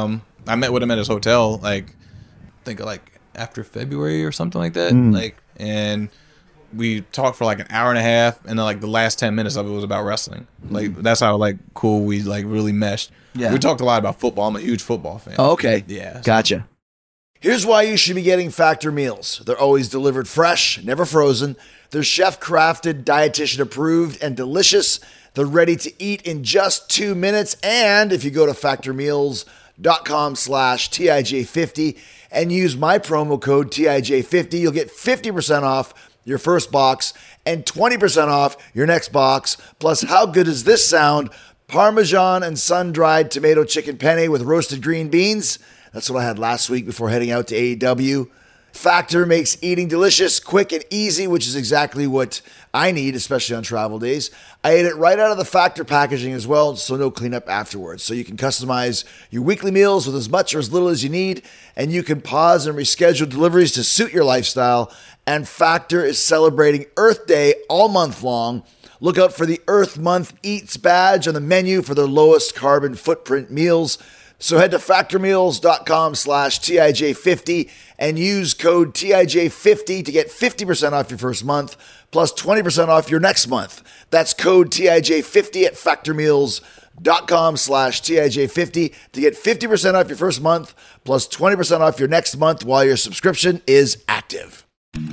I met with him at his hotel, like I think like after February or something like that. Mm. Like, and we talked for like an hour and a half, and then like the last ten minutes of it was about wrestling. Like that's how like cool we like really meshed. Yeah. We talked a lot about football. I'm a huge football fan. Oh, okay. Yeah. Gotcha. Here's why you should be getting Factor meals. They're always delivered fresh, never frozen. They're chef-crafted, dietitian-approved, and delicious. They're ready to eat in just two minutes. And if you go to factormeals.com slash TIJ50 and use my promo code T I J fifty, you'll get fifty percent off your first box and twenty percent off your next box. Plus, how good does this sound? Parmesan and sun-dried tomato chicken penne with roasted green beans. That's what I had last week before heading out to A E W. Factor makes eating delicious, quick, and easy, which is exactly what I need, especially on travel days. I ate it right out of the Factor packaging as well, so no cleanup afterwards. So you can customize your weekly meals with as much or as little as you need, and you can pause and reschedule deliveries to suit your lifestyle. And Factor is celebrating Earth Day all month long. Look out for the Earth Month Eats badge on the menu for their lowest carbon footprint meals. So head to factormeals.com slash TIJ50 and use code T I J fifty to get fifty percent off your first month plus twenty percent off your next month. That's code T I J fifty at factormeals.com slash TIJ50 to get fifty percent off your first month plus twenty percent off your next month while your subscription is active.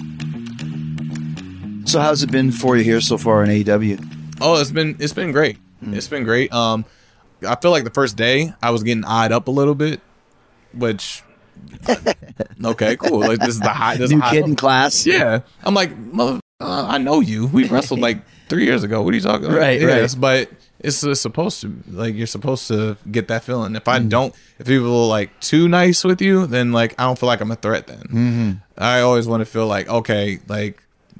So how's it been for you here so far in A E W? Oh, it's been it's been great. Mm. It's been great. Um, I feel like the first day I was getting eyed up a little bit, which okay, cool. Like this is the high. This New is high kid level. in class. Yeah, I'm like, mother, uh, I know you. We wrestled like three years ago. What are you talking about? Right, yes, right. But it's, it's supposed to like you're supposed to get that feeling. If I mm. don't, if people are like too nice with you, then like I don't feel like I'm a threat. Then Mm-hmm. I always want to feel like okay, like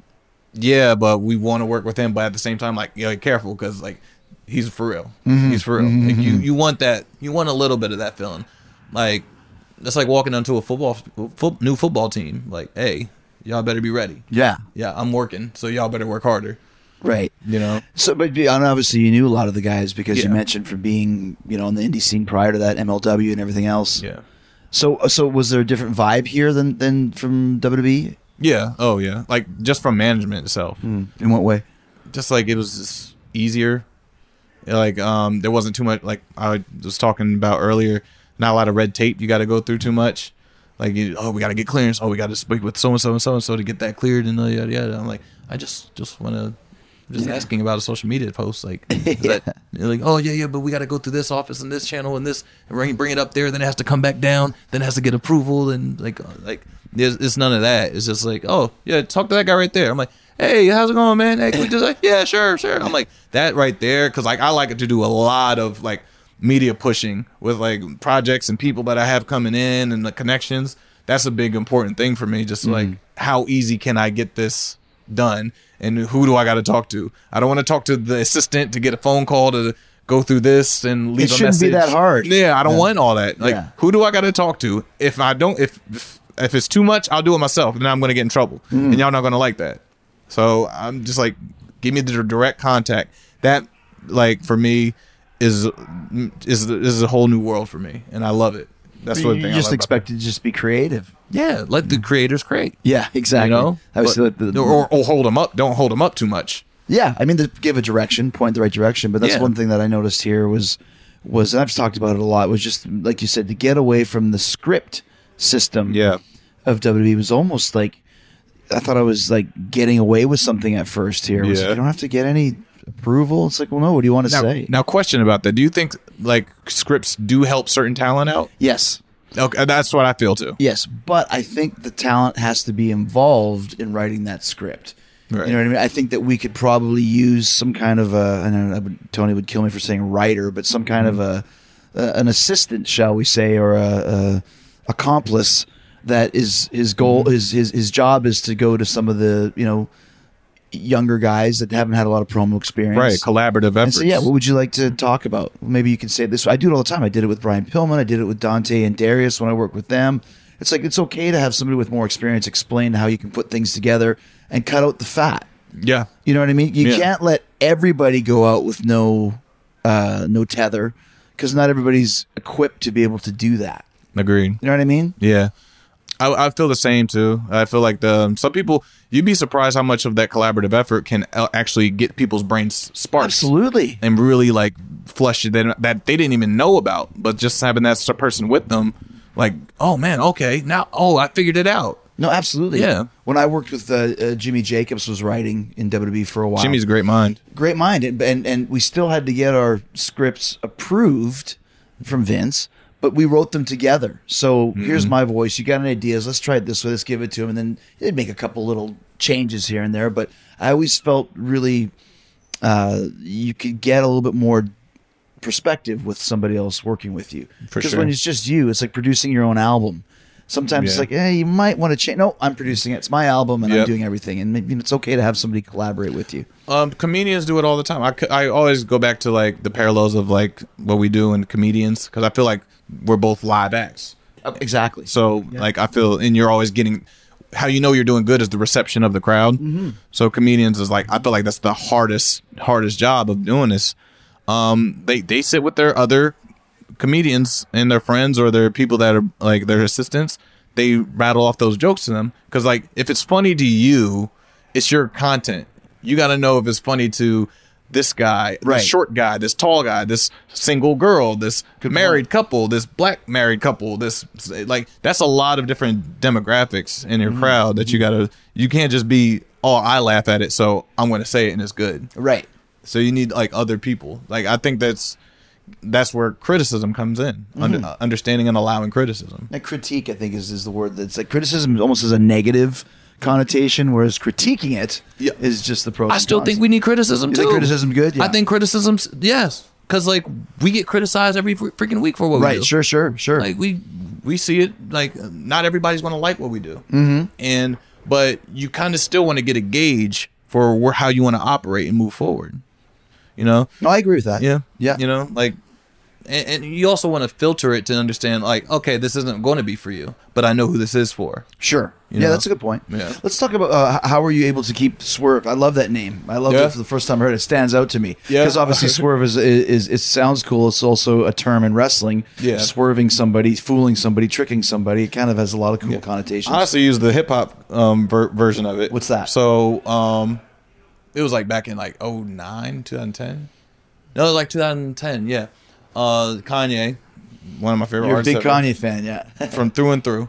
yeah, but we want to work with him, but at the same time, like you know, careful because like. He's for real. Mm-hmm. He's for real. Mm-hmm. Like, you you want that. You want a little bit of that feeling. Like that's like walking onto a football fo- new football team. Like, hey, y'all better be ready. Yeah. Yeah, I'm working, so y'all better work harder. Right. You know. So, but and obviously you knew a lot of the guys because Yeah. you mentioned from being you know on the indie scene prior to that, M L W and everything else. Yeah. So, so was there a different vibe here than than from W W E? Yeah. Oh yeah. Like just from management itself. Mm. In what way? Just like it was just easier. Like um, there wasn't too much. Like I was talking about earlier, not a lot of red tape you got to go through too much. Like you, oh, we got to get clearance. Oh, we got to speak with so and so and so and so to get that cleared and yada yada. I'm like, I just just want to just Yeah. asking about a social media post. Like, is Yeah. that they're like, oh yeah yeah, but we got to go through this office and this channel and this and bring bring it up there. Then it has to come back down. Then it has to get approval and like uh, like there's it's none of that. It's just like, oh yeah, talk to that guy right there. I'm like. Hey, how's it going, man? Hey, can we just like, yeah, sure, sure. I'm like that right there because like I like to do a lot of like media pushing with like projects and people that I have coming in and the connections. That's a big important thing for me. Just like how easy can I get this done and who do I got to talk to? I don't want to talk to the assistant to get a phone call to go through this and leave It a shouldn't message. be that hard. Yeah, I don't Yeah. want all that. Like Yeah. who do I got to talk to? If I don't, if if it's too much, I'll do it myself. Then I'm going to get in trouble, and y'all not going to like that. So I'm just like, give me the direct contact. That, like, for me, is is is a whole new world for me, and I love it. That's what You thing I just love about expected to just be creative. that. Yeah, let the creators create. Yeah, exactly. You know, I was But- the, the, or, or hold them up. Don't hold them up too much. yeah, I mean to give a direction, point the right direction. But that's Yeah. one thing that I noticed here was was and I've talked about it a lot. Was just like you said to get away from the script system. Yeah. Of W W E was almost like I thought I was like getting away with something at first here. It was Yeah. like, you don't have to get any approval. It's like, well, no. What do you want to Now, say? now, question about that. Do you think like scripts do help certain talent out? Yes. Okay, that's what I feel too. Yes, but I think the talent has to be involved in writing that script. Right. You know what I mean? I think that we could probably use some kind of a. I know I would, Tony would kill me for saying writer, but some kind Mm-hmm. of a, a an assistant, shall we say, or a, a accomplice that is his goal. Mm-hmm. His his his job is to go to some of the you know younger guys that haven't had a lot of promo experience. Right, collaborative And efforts. so, yeah, what would you like to talk about? Maybe you can say this. I do it all the time. I did it with Brian Pillman. I did it with Dante and Darius when I worked with them. It's like it's okay to have somebody with more experience explain how you can put things together and cut out the fat. yeah, You know what I mean? You Yeah. can't let everybody go out with no uh, no tether because not everybody's equipped to be able to do that. Agreed. You know what I mean? Yeah. I, I feel the same too. I feel like the some people, you'd be surprised how much of that collaborative effort can uh, actually get people's brains sparks. Absolutely. And really like flush it that, that they didn't even know about, but just having that person with them, like, oh man, okay, now, oh, I figured it out. No, absolutely. Yeah. When I worked with uh, uh, Jimmy Jacobs, was writing in W W E for a while. Jimmy's a great mind. Great mind, and, and and we still had to get our scripts approved from Vince, but we wrote them together. So mm-hmm. here's my voice. You got any ideas? Let's try it this way. Let's give it to him, and then he'd make a couple little changes here and there. But I always felt really uh, you could get a little bit more perspective with somebody else working with you. For Because sure. when it's just you, it's like producing your own album. Sometimes it's Yeah. like, hey, you might want to change. No, I'm producing it. It's my album, and I'm Yep. doing everything. And maybe it's okay to have somebody collaborate with you. Um, comedians do it all the time. I, c- I always go back to like the parallels of like what we do in comedians because I feel like we're both live acts. Exactly. So like I feel, and you're always getting how you know you're doing good is the reception of the crowd. Mm-hmm. So comedians is like I feel like that's the hardest hardest job of doing this. Um, they they sit with their other comedians and their friends or their people that are like their assistants. They rattle off those jokes to them because like if it's funny to you, it's your content. You got to know if it's funny to this guy, Right. this short guy, this tall guy, this single girl, this married couple, this black married couple, this like that's a lot of different demographics in your Mm-hmm. crowd that you got to you can't just be, oh, I laugh at it, so I'm going to say it and it's good. Right. So you need like other people. Like I think that's that's where criticism comes in. Under, uh, understanding and allowing criticism. And critique, I think, is, is the word that's like criticism almost has a negative connotation, whereas critiquing it is Yeah. just the pros. I and still cons. think we need criticism You too. think criticism good? Yeah. I think criticism's yes, because like we get criticized every fr- freaking week for what we right. do. Sure. Sure. Sure. Like we we see it like not everybody's going to like what we do. Mm-hmm. And but you kind of still want to get a gauge for where, how you want to operate and move forward. You know? no, I agree with that. Yeah. Yeah. You know, like and, and you also want to filter it to understand like, okay, this isn't going to be for you, but I know who this is for. Sure. You yeah, know? that's a good point. Yeah. Let's talk about uh, how were you able to keep Swerve? I love that name. I loved Yeah. it for the first time I heard it. It stands out to me. Yeah. Because obviously Swerve is, is it sounds cool. It's also a term in wrestling. Yeah. Swerving somebody, fooling somebody, tricking somebody. It kind of has a lot of cool connotations. I honestly use the hip hop um, ver- version of it. What's that? So um, it was like back in like oh nine, twenty ten. No, like twenty ten. Yeah, uh, Kanye, one of my favorite You're a artists big ever, Kanye fan, yeah. from through and through.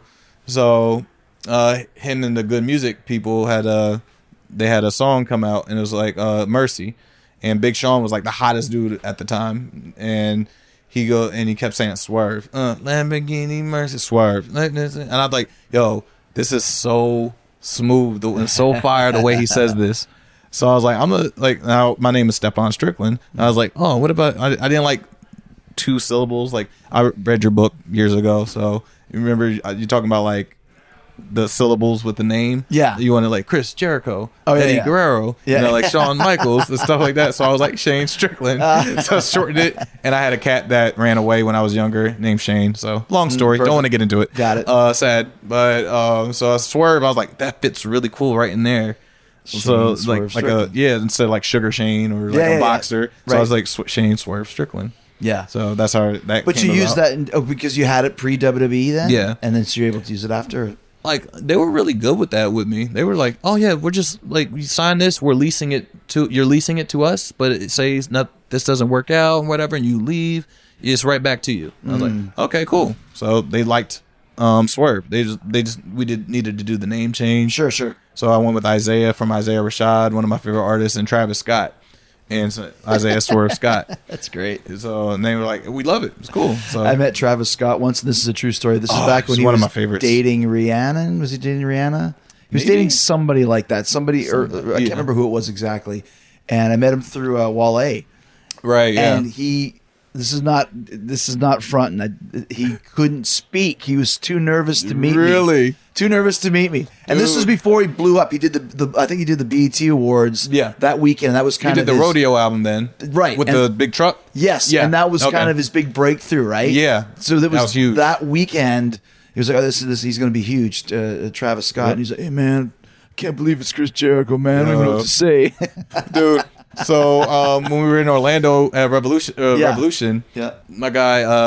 So uh, him and the Good Music people had a they had a song come out and it was like uh, Mercy, and Big Sean was like the hottest dude at the time, and he go and he kept saying Swerve, uh, Lamborghini Mercy, Swerve, and I was like, yo, this is so smooth and so fire the way he says this. So I was like, I'm a like now my name is Stephon Strickland. And I was like, oh, what about I, I didn't like two syllables. Like I read your book years ago, so you remember you talking about like the syllables with the name. Yeah. You wanted like Chris Jericho, Oh, yeah, Eddie yeah. Guerrero, Yeah. you know, like Shawn Michaels and stuff like that. So I was like Shane Strickland. so I shortened it, and I had a cat that ran away when I was younger named Shane. So long story. perfect. Don't want to get into it. Got it. Uh, sad, but um, so I Swerve. I was like, that fits really cool right in there. So Shane like Swerve like a Strickland. yeah instead of like Sugar Shane or like Yeah, yeah, a yeah. boxer. So Right. I was like Sw- Shane Swerve Strickland. Yeah. So that's how that. But came you used about. that in, oh, because you had it pre W W E then? Yeah. And then so you're able to use it after? Like they were really good with that with me. They were like, "Oh yeah, we're just like you sign this, we're leasing it to you're leasing it to us, but it says not this doesn't work out and whatever, and you leave, it's right back to you." And I was like, "Okay, cool." So they liked um, Swerve. They just they just we did needed to do the name change. Sure, sure. So I went with Isaiah from Isaiah Rashad, one of my favorite artists, and Travis Scott, and so Isaiah Swerve Scott. That's great. So and they were like, "We love it. It's cool." So I met Travis Scott once, and this is a true story. This is Oh, back when he's he one of was my favorites. dating Rihanna. Was he dating Rihanna? He was Maybe. dating somebody like that. Somebody, or I Yeah. can't remember who it was exactly. And I met him through uh, Wale. right, yeah. And he, this is not, this is not fronting. I, he couldn't speak. He was too nervous to meet me. Really? Too nervous to meet me. And this Dude. was before he blew up. He did the, the I think he did the B E T Awards. Yeah. That weekend. That was He kind did of the his, rodeo album then, Right, With and- the big truck. Yes, Yeah. and that was Okay. kind of his big breakthrough, right? Yeah. So that was, That was huge. that weekend. He was like, "Oh, this is this. He's going to be huge." Uh, Travis Scott, and he's like, "Hey, man, can't believe it's Chris Jericho, man. I don't even know what to say." Dude. So um, when we were in Orlando at Revolution, uh, Yeah. Revolution, Yeah. my guy uh,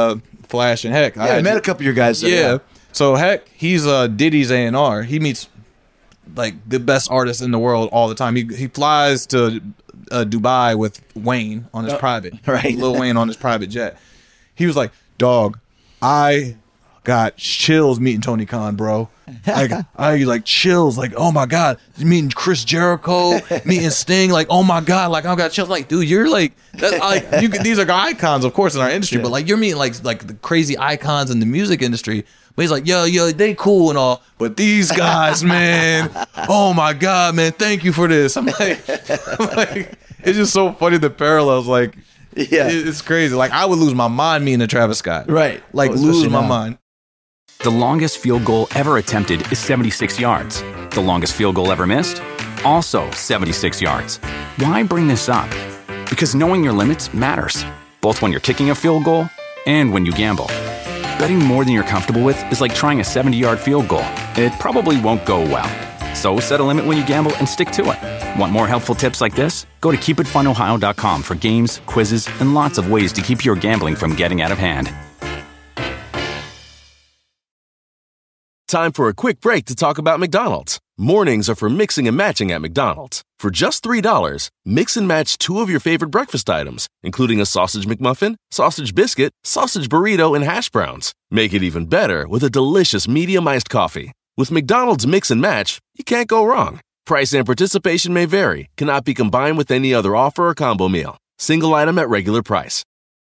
Flash and Heck. Yeah, I, I met a couple of your guys. There, yeah. yeah. So Heck, he's uh, Diddy's A and R. He meets like the best artists in the world all the time. He he flies to uh, Dubai with Wayne on his Oh, private, right. Lil Wayne on his private jet. He was like, dog, I got chills meeting Tony Khan, bro. Like I like chills, like oh my god, meeting Chris Jericho, meeting Sting, like oh my god, like I got chills. Like dude, you're like that, like you, these are icons, of course, in our industry, yeah. but like you're meeting like like the crazy icons in the music industry. But he's like, yo, yo, they cool and all, but these guys, man, oh my god, man, thank you for this. I'm like, I'm like it's just so funny the parallels, like. Yeah, it's crazy. Like I would lose my mind meeting a Travis Scott. Right. Like oh, lose my now. mind. The longest field goal ever attempted is seventy-six yards. The longest field goal ever missed? Also seventy-six yards. Why bring this up? Because knowing your limits matters, both when you're kicking a field goal and when you gamble. Betting more than you're comfortable with is like trying a seventy-yard field goal. It probably won't go well. So set a limit when you gamble and stick to it. Want more helpful tips like this? Go to keep it fun ohio dot com for games, quizzes, and lots of ways to keep your gambling from getting out of hand. Time for a quick break to talk about McDonald's. Mornings are for mixing and matching at McDonald's. For just three dollars, mix and match two of your favorite breakfast items, including a sausage McMuffin, sausage biscuit, sausage burrito, and hash browns. Make it even better with a delicious medium iced coffee. With McDonald's Mix and Match, you can't go wrong. Price and participation may vary, cannot be combined with any other offer or combo meal. Single item at regular price.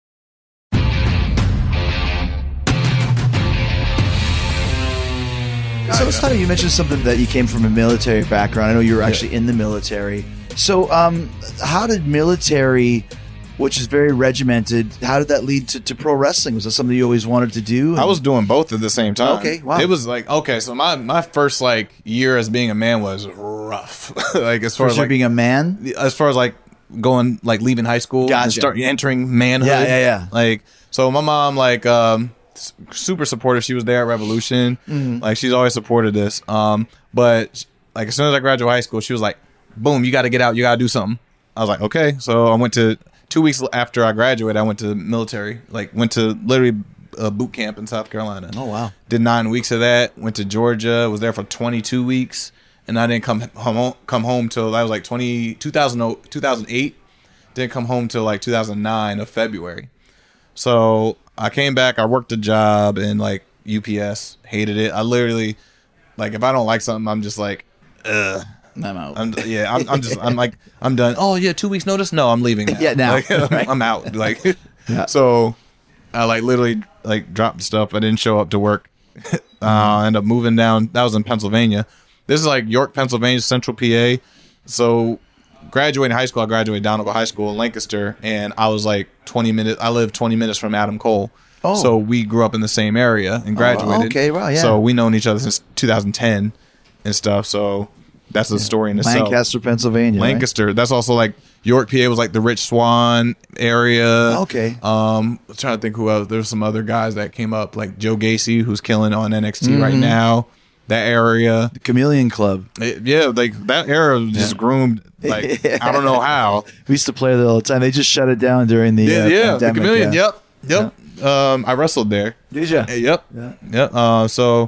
So it's funny you mentioned something that you came from a military background. I know you were actually yeah. in the military. So um, how did military, which is very regimented, how did that lead to, to pro wrestling? Was that something you always wanted to do? And- I was doing both at the same time. Okay, wow. It was like, okay, so my, my first like year as being a man was rough. Like as far First as like, being a man? as far as like going, like leaving high school Gotcha. and start entering manhood. Yeah, yeah, yeah. Like, so my mom like, um, super supportive. She was there at Revolution. Mm-hmm. Like she's always supported this. Um, but like as soon as I graduated high school, she was like, boom, you got to get out. You got to do something. I was like, okay. So I went to two weeks after I graduated, I went to military, like went to literally a boot camp in South Carolina. Oh, wow. Did nine weeks of that. Went to Georgia, was there for twenty-two weeks. And I didn't come home, come home till that was like twenty, two thousand, two thousand eight. Didn't come home till like two thousand nine of February. So I came back, I worked a job in like U P S, hated it. I literally, like, if I don't like something, I'm just like, ugh. I'm out. I'm, yeah, I'm, I'm just, I'm like, I'm done. Oh, yeah, two weeks notice? No, I'm leaving now. Yeah, now. Like, Right. I'm out. Like, Yeah. so I like literally like dropped stuff. I didn't show up to work. uh, I ended up moving down. That was in Pennsylvania. This is like York, Pennsylvania, Central P A. So graduating high school, I graduated Donegal High School in Lancaster, and I was like twenty minutes. I lived twenty minutes from Adam Cole. Oh. So we grew up in the same area and graduated. Oh, okay, wow, yeah. So we known each other since two thousand ten and stuff. So that's a story in itself. Lancaster, Pennsylvania. right? Lancaster. That's also like York, P A was like the Rich Swan area. Okay. Um, I'm trying to think who else. There's some other guys that came up, like Joe Gacy, who's killing on N X T right now. That area. The Chameleon Club. It- yeah, like that era was just groomed. Like I don't know how. We used to play there all the time. They just shut it down during the Yeah, uh, yeah. The pandemic. Chameleon. yeah. Yep. Yep. Um, I wrestled there. Did you? Uh, Yep. Yeah. Yep. Uh, so,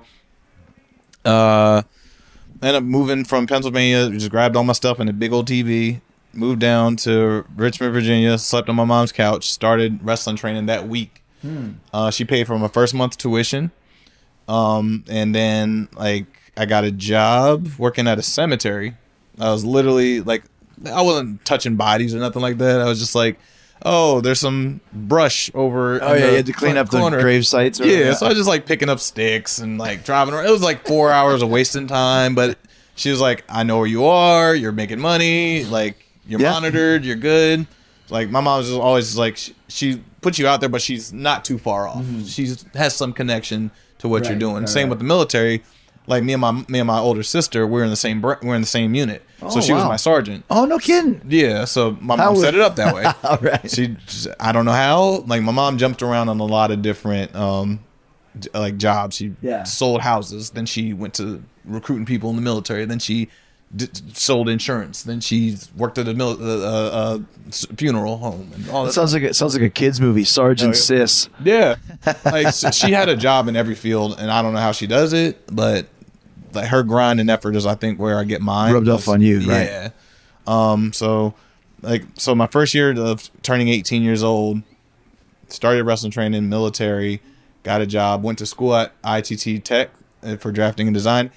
uh, ended up moving from Pennsylvania. Just grabbed all my stuff in a big old T V. Moved down to Richmond, Virginia. Slept on my mom's couch. Started wrestling training that week. Hmm. Uh, she paid for my first month's tuition. Um, and then like I got a job working at a cemetery. I was literally like, I wasn't touching bodies or nothing like that. I was just like, oh, there's some brush over. Oh, in yeah. the You had to clean front up the corner. grave sites. Or Yeah, so I was just like picking up sticks and like driving around. It was like four hours of wasting time, but she was like, I know where you are. You're making money. Like you're Yeah. monitored. You're good. Like my mom's just always just like, she, she puts you out there, but she's not too far off. Mm-hmm. She has some connection to what you're Right, doing. right, Same right. with the military. Like me and my me and my older sister, we're in the same br- we're in the same unit. Oh, so she was wow. my sergeant. Oh, no kidding. Yeah, so my How mom would- set it up that way. All right. She, I don't know how. Like my mom jumped around on a lot of different, um, j- like jobs. She Yeah. sold houses. Then she went to recruiting people in the military. Then she d- sold insurance. Then she worked at a mil- uh, uh, funeral home and all That that. sounds like it sounds like a kids movie, Sergeant Oh, yeah. Sis. Yeah, like so she had a job in every field, and I don't know how she does it, but like her grind and effort is, I think, where I get mine. Rubbed off on you, right? Yeah. Um. So, like, so my first year of turning eighteen years old, started wrestling training, military, got a job, went to school at I T T Tech for drafting and design,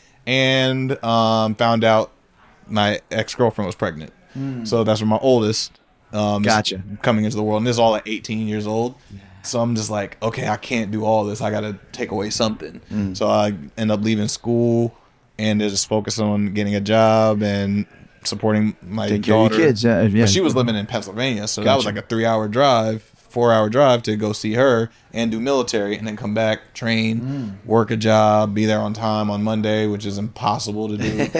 and um, found out my ex girlfriend was pregnant. Mm. So that's when my oldest. Um, Gotcha. Coming into the world, and this is all at eighteen years old. So I'm just like, okay, I can't do all this. I got to take away something. Mm. So I end up leaving school and just focus on getting a job and supporting my Take care daughter. of your kids. Yeah, yeah. But she was living in Pennsylvania, so Gotcha. that was like a three-hour drive, four-hour drive to go see her and do military, and then come back, train, mm. work a job, be there on time on Monday, which is impossible to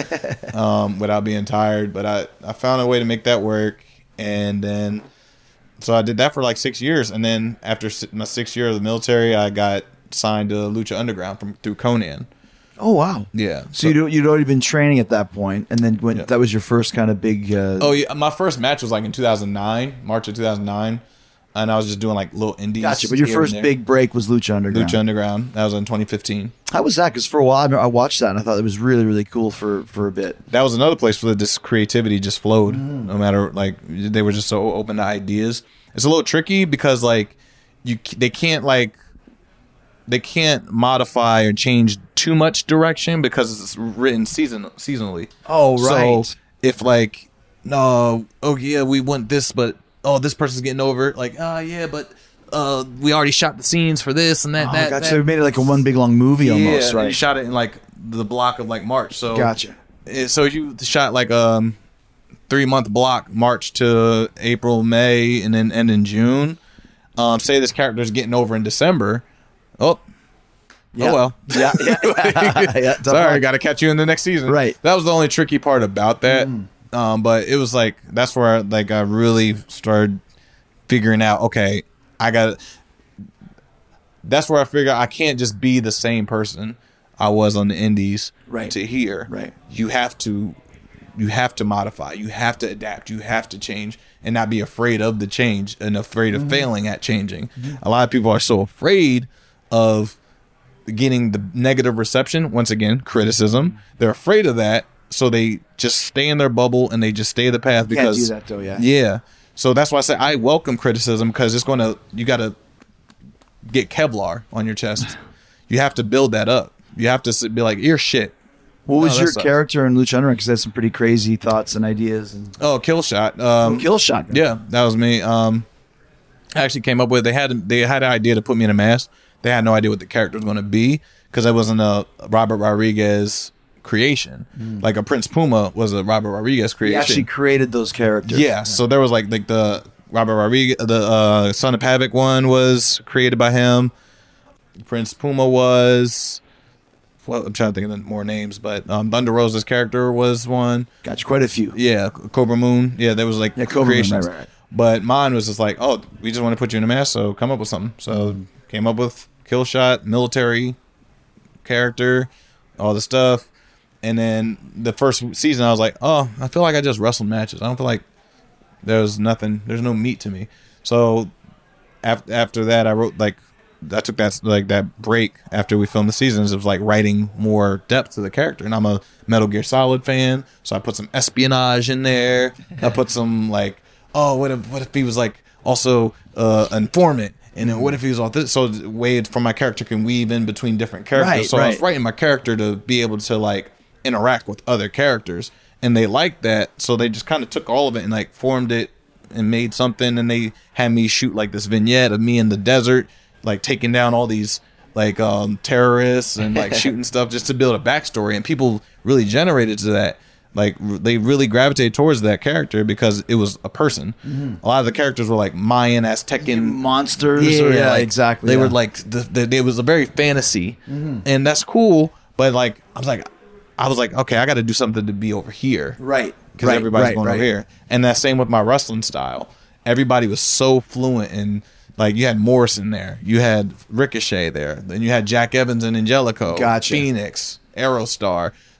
do um, without being tired. But I, I found a way to make that work, and then so I did that for like six years, and then after my sixth year of the military, I got signed to Lucha Underground from through Conan. Oh wow! Yeah. So, so you'd, you'd already been training at that point, and then when yeah. that was your first kind of big. Uh, oh yeah, my first match was like in two thousand nine, March of two thousand nine, and I was just doing like little indies. Gotcha. But your first big break was Lucha Underground. Lucha Underground. That was in twenty fifteen. How was that? Because for a while I watched that and I thought it was really really cool for for a bit. That was another place where this creativity just flowed. Mm. No matter like they were just so open to ideas. It's a little tricky because like you they can't like. They can't modify or change too much direction because it's written season seasonally. Oh, right. So if like, no, oh yeah, we want this, but oh, this person's getting over. Like, ah, oh, yeah, but uh, we already shot the scenes for this and that. Oh, that, gotcha. that. So we made it like a one big long movie Yeah, almost, right? You shot it in like the block of like March. So gotcha. So you shot like a three month block, March to April, May, and then end in June. Um, say this character's getting over in December. Oh, yeah. oh well. Yeah, yeah. yeah Sorry, got to catch you in the next season. Right. That was the only tricky part about that. Mm. Um, but it was like that's where I, like I really started figuring out. Okay, I got. That's where I figure I can't just be the same person I was on the indies right. to here. Right. You have to, you have to modify. You have to adapt. You have to change. And not be afraid of the change and afraid of mm-hmm. failing at changing. Mm-hmm. A lot of people are so afraid of getting the negative reception. Once again, criticism. They're afraid of that, so they just stay in their bubble and they just stay the path. You because can't do that though, yeah. Yeah. So that's why I say I welcome criticism because it's going to. You got to get Kevlar on your chest. You have to build that up. You have to be like, you're shit. What was oh, your sucks. character in Lucha Underground? Because that's some pretty crazy thoughts and ideas. And oh, Killshot. Um, oh, Killshot. Yeah, that was me. Um, I actually came up with. They had they had an idea to put me in a mask. They had no idea what the character was going to be because I wasn't a Robert Rodriguez creation. Mm. Like a Prince Puma was a Robert Rodriguez creation. He actually created those characters. Yeah. yeah. So there was like like the Robert Rodriguez, the uh, Son of Havoc one was created by him. Prince Puma was. Well, I'm trying to think of more names, but um, Thunder Rosa's character was one. Gotcha, quite a few. Yeah, Cobra Moon. Yeah, there was like yeah, Cobra creations. Moon, right, right. But mine was just like, oh, we just want to put you in a mask, so come up with something. So mm-hmm. came up with Killshot, military character, all the stuff. And then the first season, I was like, oh, I feel like I just wrestled matches. I don't feel like there's nothing, there's no meat to me. So after after that, I wrote like. I took that like that break after we filmed the seasons of like writing more depth to the character, and I'm a Metal Gear Solid fan, so I put some espionage in there. I put some like, oh, what if what if he was like also uh, an informant, and then what if he was all this? So way from my character can weave in between different characters. Right, so right. I was writing my character to be able to like interact with other characters, and they liked that, so they just kind of took all of it and like formed it and made something, and they had me shoot like this vignette of me in the desert. Like taking down all these like um, terrorists and like shooting stuff just to build a backstory, and people really generated to that. Like r- they really gravitated towards that character because it was a person. Mm-hmm. A lot of the characters were like Mayan, Aztecian monsters. Yeah, or, yeah like, exactly. They yeah. were like the, the, it was a very fantasy, mm-hmm. and that's cool. But like I was like, I was like, okay, I got to do something to be over here, right? Because right, everybody's right, going right. over here, and that same with my wrestling style. Everybody was so fluent in. Like, you had Morrison there. You had Ricochet there. Then you had Jack Evans and Angelico. Gotcha. Phoenix. Aerostar.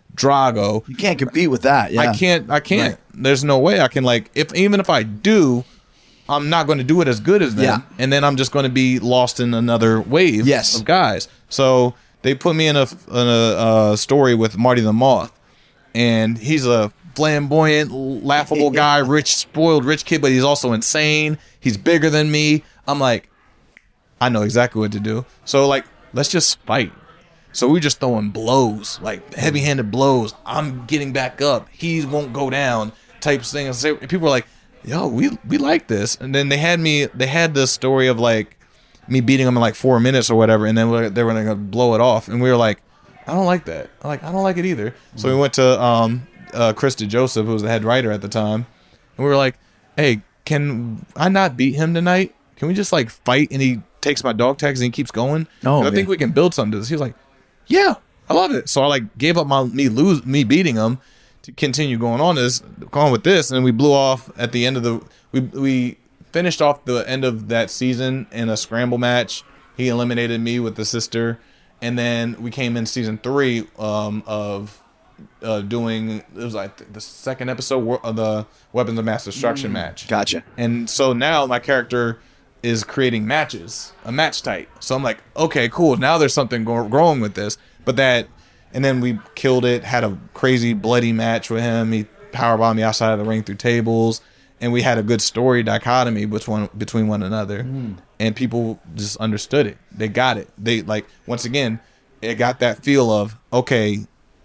Drago. You can't compete with that. Yeah. I can't. I can't. Right. There's no way I can like. If even if I do, I'm not going to do it as good as them. Yeah. And then I'm just going to be lost in another wave Yes. of guys. So they put me in a in a uh, story with Marty the Moth, and he's a flamboyant, laughable guy, rich, spoiled, rich kid, but he's also insane. He's bigger than me. I'm like, I know exactly what to do. So like, let's just fight. So we just throwing blows, like heavy-handed blows. I'm getting back up. He won't go down. Type thing. And so people were like, "Yo, we we like this." And then they had me. They had this story of like me beating them in like four minutes or whatever, and then we're, they were gonna blow it off. And we were like, "I don't like that. I'm like I don't like it either." So we went to um, uh, Krista Joseph, who was the head writer at the time, and we were like, "Hey, can I not beat him tonight? Can we just like fight?" And he takes my dog tags and he keeps going. Oh, and I think yeah. we can build something to this. He was like, "Yeah, I love it." So I like gave up my me lose me beating him to continue going on this going with this, and then we blew off at the end of the we we finished off the end of that season in a scramble match. He eliminated me with the sister, and then we came in season three um, of uh, doing it was like the second episode of the Weapons of Mass Destruction match. Gotcha. And so now my character is creating matches, a match type. So I'm like, okay, cool. Now there's something go- growing with this. But that, and then we killed it, had a crazy bloody match with him. He powerbombed me outside of the ring through tables. And we had a good story dichotomy between, between one another. Mm. And people just understood it. They got it. They, like, once again, it got that feel of, okay,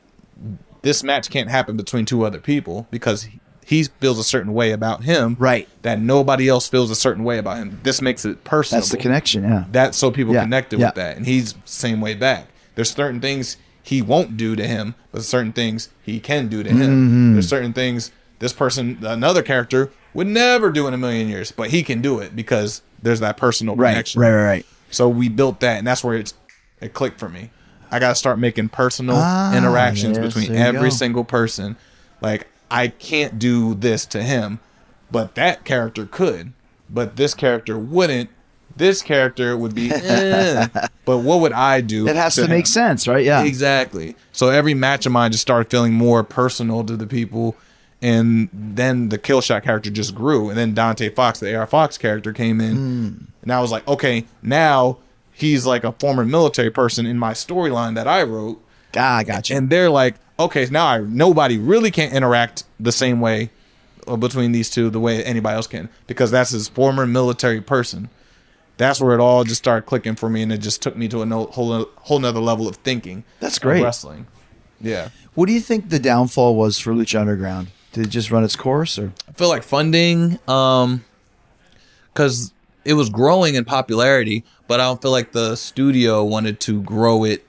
this match can't happen between two other people because he, he feels a certain way about him, Right. that nobody else feels a certain way about him. This makes it personal. That's the connection. Yeah. That's so people Yeah, connected yeah. with that, and he's same way back. There's certain things he won't do to him, but certain things he can do to him. Mm-hmm. There's certain things this person, another character, would never do in a million years, but he can do it because there's that personal Right. connection. Right. Right. Right. So we built that, and that's where it's, it clicked for me. I got to start making personal Ah, interactions yes, between there you every go. single person. Like, I can't do this to him, but that character could. But this character wouldn't. This character would be, eh. But what would I do? It has to him? make sense, right? Yeah. Exactly. So every match of mine just started feeling more personal to the people. And then the Killshot character just grew. And then Dante Fox, the A R Fox character, came in. Mm. And I was like, okay, now he's like a former military person in my storyline that I wrote. Ah, gotcha. And they're like, okay, now I nobody really can interact the same way uh, between these two the way anybody else can, because that's his former military person. That's where it all just started clicking for me, and it just took me to a no, whole whole nother level of thinking. That's of great. wrestling. Yeah, What do you think the downfall was for Lucha Underground? Did it just run its course, or I feel like funding, um, because it was growing in popularity, but I don't feel like the studio wanted to grow it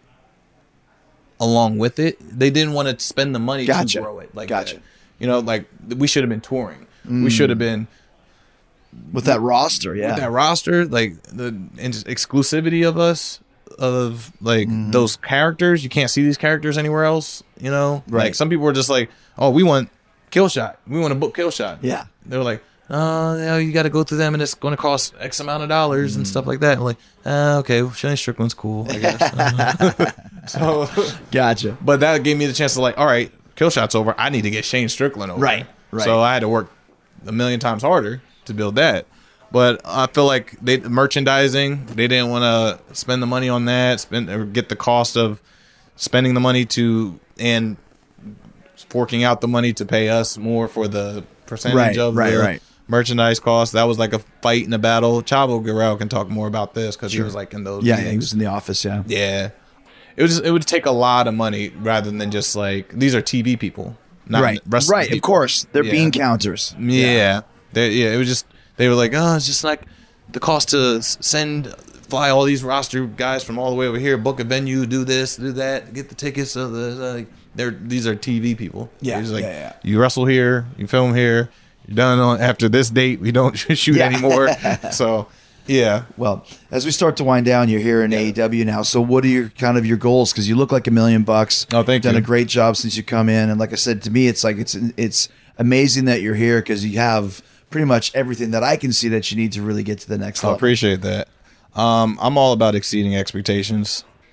along with it. They didn't want to spend the money Gotcha. to grow it. Like Gotcha. that. You know, like we should have been touring. We should have been with that roster? Yeah. with that roster, like the and just exclusivity of us, of like Mm-hmm. those characters. You can't see these characters anywhere else. You know, Right. Like some people were just like, "Oh, we want Killshot. We want to book Killshot." Yeah. They were like, "Oh, yeah, you got to go through them, and it's going to cost X amount of dollars Mm. and stuff like that." I'm like, uh, "Okay, well, Shane Strickland's cool, I guess." so, Gotcha. but that gave me the chance to like, all right, Killshot's over. I need to get Shane Strickland over. Right, right. So I had to work a million times harder to build that. But I feel like they merchandising, they didn't want to spend the money on that, spend or get the cost of spending the money to and forking out the money to pay us more for the percentage Right, of right, the right. merchandise cost. That was like a fight and a battle. Chavo Guerrero can talk more about this because he was like in those Yeah, yeah, he meetings. was in the office. Yeah. Yeah, it was. It would take a lot of money rather than just like these are T V people, not Right. wrestling Right. Of people. course, they're Yeah. bean counters. Yeah, They, yeah. It was just they were like, oh, it's just like the cost to s- send fly all these roster guys from all the way over here, book a venue, do this, do that, get the tickets. So the, like they're these are T V people. Yeah, They're just like, yeah, yeah. You wrestle here, you film here, you're done on after this date. We don't shoot Yeah. anymore. So yeah. Well, as we start to wind down, you're here in A E W now. So, what are your kind of your goals? Because you look like a million bucks. Oh, thank Done you. a great job since you come in, and like I said, to me, it's like it's it's amazing that you're here because you have pretty much everything that I can see that you need to really get to the next I level. appreciate that. Um, I'm all about exceeding expectations.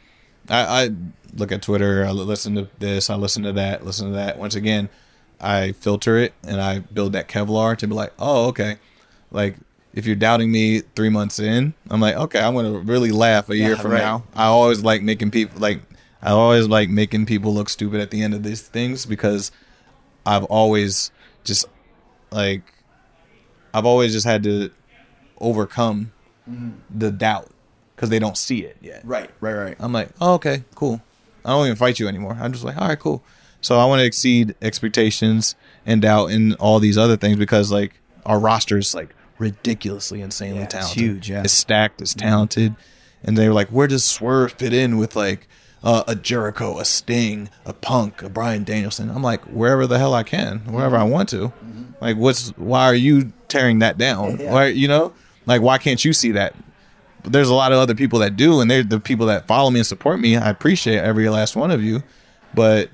I, I look at Twitter. I listen to this. I listen to that. Listen to that. Once again, I filter it and I build that Kevlar to be like, oh, okay. Like if you're doubting me three months in, I'm like, okay, I'm gonna really laugh a year Yeah, from right. now. I always like making people like. I always like making people look stupid at the end of these things because I've always just like I've always just had to overcome mm-hmm. the doubt because they don't see it yet. Right, right, right. I'm like, oh, okay, cool. I don't even fight you anymore. I'm just like, all right, cool. So I want to exceed expectations and doubt in all these other things because like our roster is like ridiculously insanely Yeah, it's talented. huge, yeah. It's stacked. It's talented. And they were like, where does Swerve fit in with like Uh, a Jericho, a Sting, a Punk, a Bryan Danielson? I'm like, wherever the hell I can, wherever I want to. Mm-hmm. Like, what's? Why are you tearing that down? Yeah. Why, you know, like, why can't you see that? But there's a lot of other people that do, and they're the people that follow me and support me. I appreciate every last one of you, but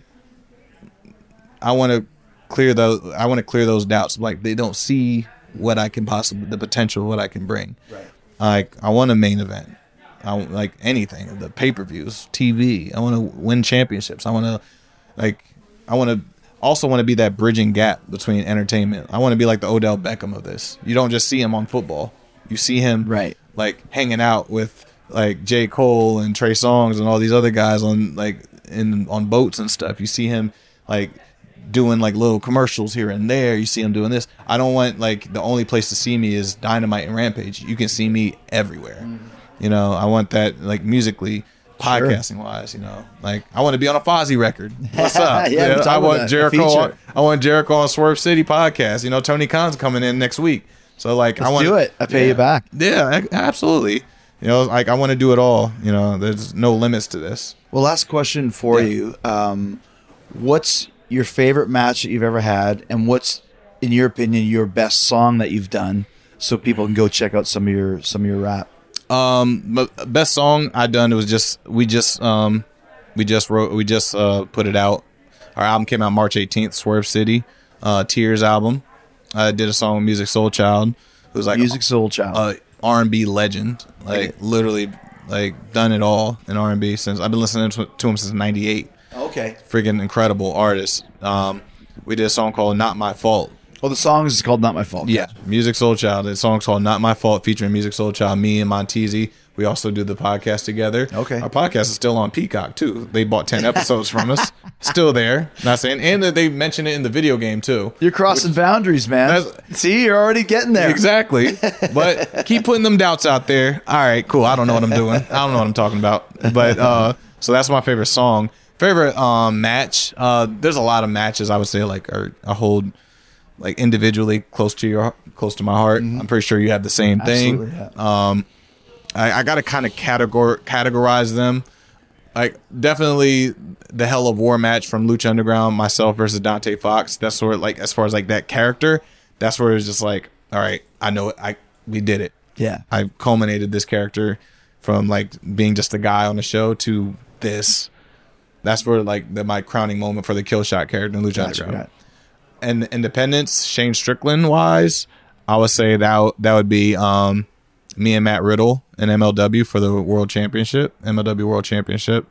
I want to clear those. I want to clear those doubts. Like, they don't see what I can possibly, the potential, what I can bring. Right. Like, I want a main event. I want, like anything, the pay-per-views, T V. I want to win championships. I want to, like, I want to also want to be that bridging gap between entertainment. I want to be like the Odell Beckham of this. You don't just see him on football. You see him, Right. like, hanging out with, like, J. Cole and Trey Songz and all these other guys on, like, in on boats and stuff. You see him, like, doing, like, little commercials here and there. You see him doing this. I don't want, like, the only place to see me is Dynamite and Rampage. You can see me everywhere. Mm-hmm. You know, I want that, like, musically, podcasting wise. You know, like, I want to be on a Fozzy record. What's up? Yeah, You know, we're talking I about want that, a Jericho. On, feature. I want Jericho on Swerve City podcast. You know, Tony Khan's coming in next week, so like, Let's I want do it. I pay yeah, you back. Yeah, a- absolutely. You know, like, I want to do it all. You know, there's no limits to this. Well, last question for Yeah. you. Um, what's your favorite match that you've ever had, and what's, in your opinion, your best song that you've done, so people can go check out some of your some of your rap? Um, but best song I done, it was just we just um we just wrote we just uh put it out. Our album came out March eighteenth. Swerve City, uh, Tears album. I did a song with Music Soul Child. It was like Music Soul Child. a R and B legend, like literally like done it all in R and B since I've been listening to, to him since ninety-eight. Okay. Freaking incredible artist. Um, we did a song called Not My Fault. Well, the song is called Not My Fault. Yeah, Music Soul Child. The song's called Not My Fault, featuring Music Soul Child, me and Montezi. We also do the podcast together. Okay. Our podcast is still on Peacock, too. They bought ten episodes from us. Still there. Not saying. And they mentioned it in the video game, too. You're crossing boundaries, man. That's- See, you're already getting there. Exactly. But keep putting them doubts out there. All right, cool. I don't know what I'm doing. I don't know what I'm talking about. But uh, so that's my favorite song. Favorite um, match. Uh, there's a lot of matches I would say like are I hold like individually close to your close to my heart. Mm-hmm. I'm pretty sure you have the same thing. Absolutely, yeah. Um, I, I got to kind of categor- categorize them. Like definitely the Hell of War match from Lucha Underground, myself versus Dante Fox. That's sort of like as far as like that character. That's where it's just like, all right, I know it. I we did it. Yeah. I culminated this character from like being just a guy on the show to this. That's where like the my crowning moment for the Kill Shot character in Lucha Gotcha, Underground. got- And Independence, Shane Strickland wise, I would say that that would be um, me and Matt Riddle in M L W for the World Championship, M L W World Championship.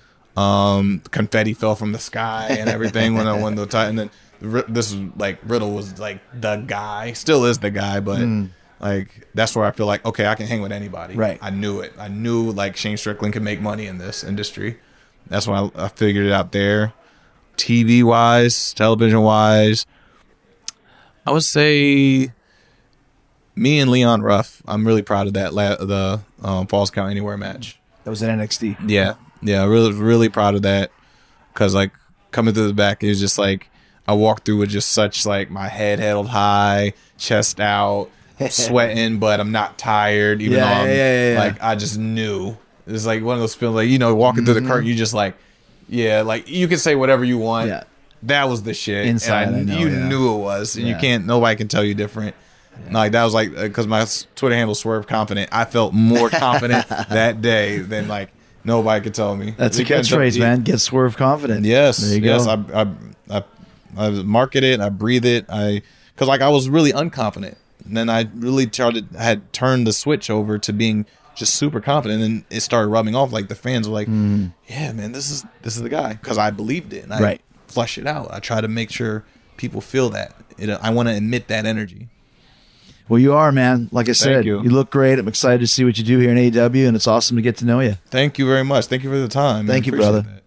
Um, confetti fell from the sky and everything when I won the title. And then this was like Riddle was like the guy, still is the guy, but mm. like that's where I feel like okay, I can hang with anybody. Right. I knew it. I knew like Shane Strickland could make money in this industry. That's why I, I figured it out there. T V wise, television wise, I would say me and Leon Ruff. I'm really proud of that. La- the um, Falls Count Anywhere match. That was an N X T. Yeah, yeah, really, really proud of that. Cause like coming through the back, it was just like I walked through with just such like my head held high, chest out, sweating, but I'm not tired. Even Yeah, though I'm yeah, yeah, yeah. like I just knew. It's like one of those feelings, like you know, walking through the Mm-hmm. curtain, you just like. Yeah, like you can say whatever you want. Yeah. That was the shit. Inside, and I, I know, you yeah. knew it was, and Yeah. you can't. Nobody can tell you different. Like that was like because my Twitter handle Swerve Confident. I felt more confident that day than like nobody could tell me. That's a You can't tell- catchphrase, man. Get Swerve confident. Yes, There you yes. go. I, I, I, I market it. I breathe it. I because like I was really unconfident. And then I really started had turned the switch over to being just super confident, and it started rubbing off. Like the fans were like, mm. "Yeah, man, this is this is the guy," because I believed it and I right. flush it out. I try to make sure people feel that. It, I want to emit that energy. Well, you are, man. Like I said, you. you look great. I'm excited to see what you do here in A E W, and it's awesome to get to know you. Thank you very much. Thank you for the time. Thank I you, brother. that.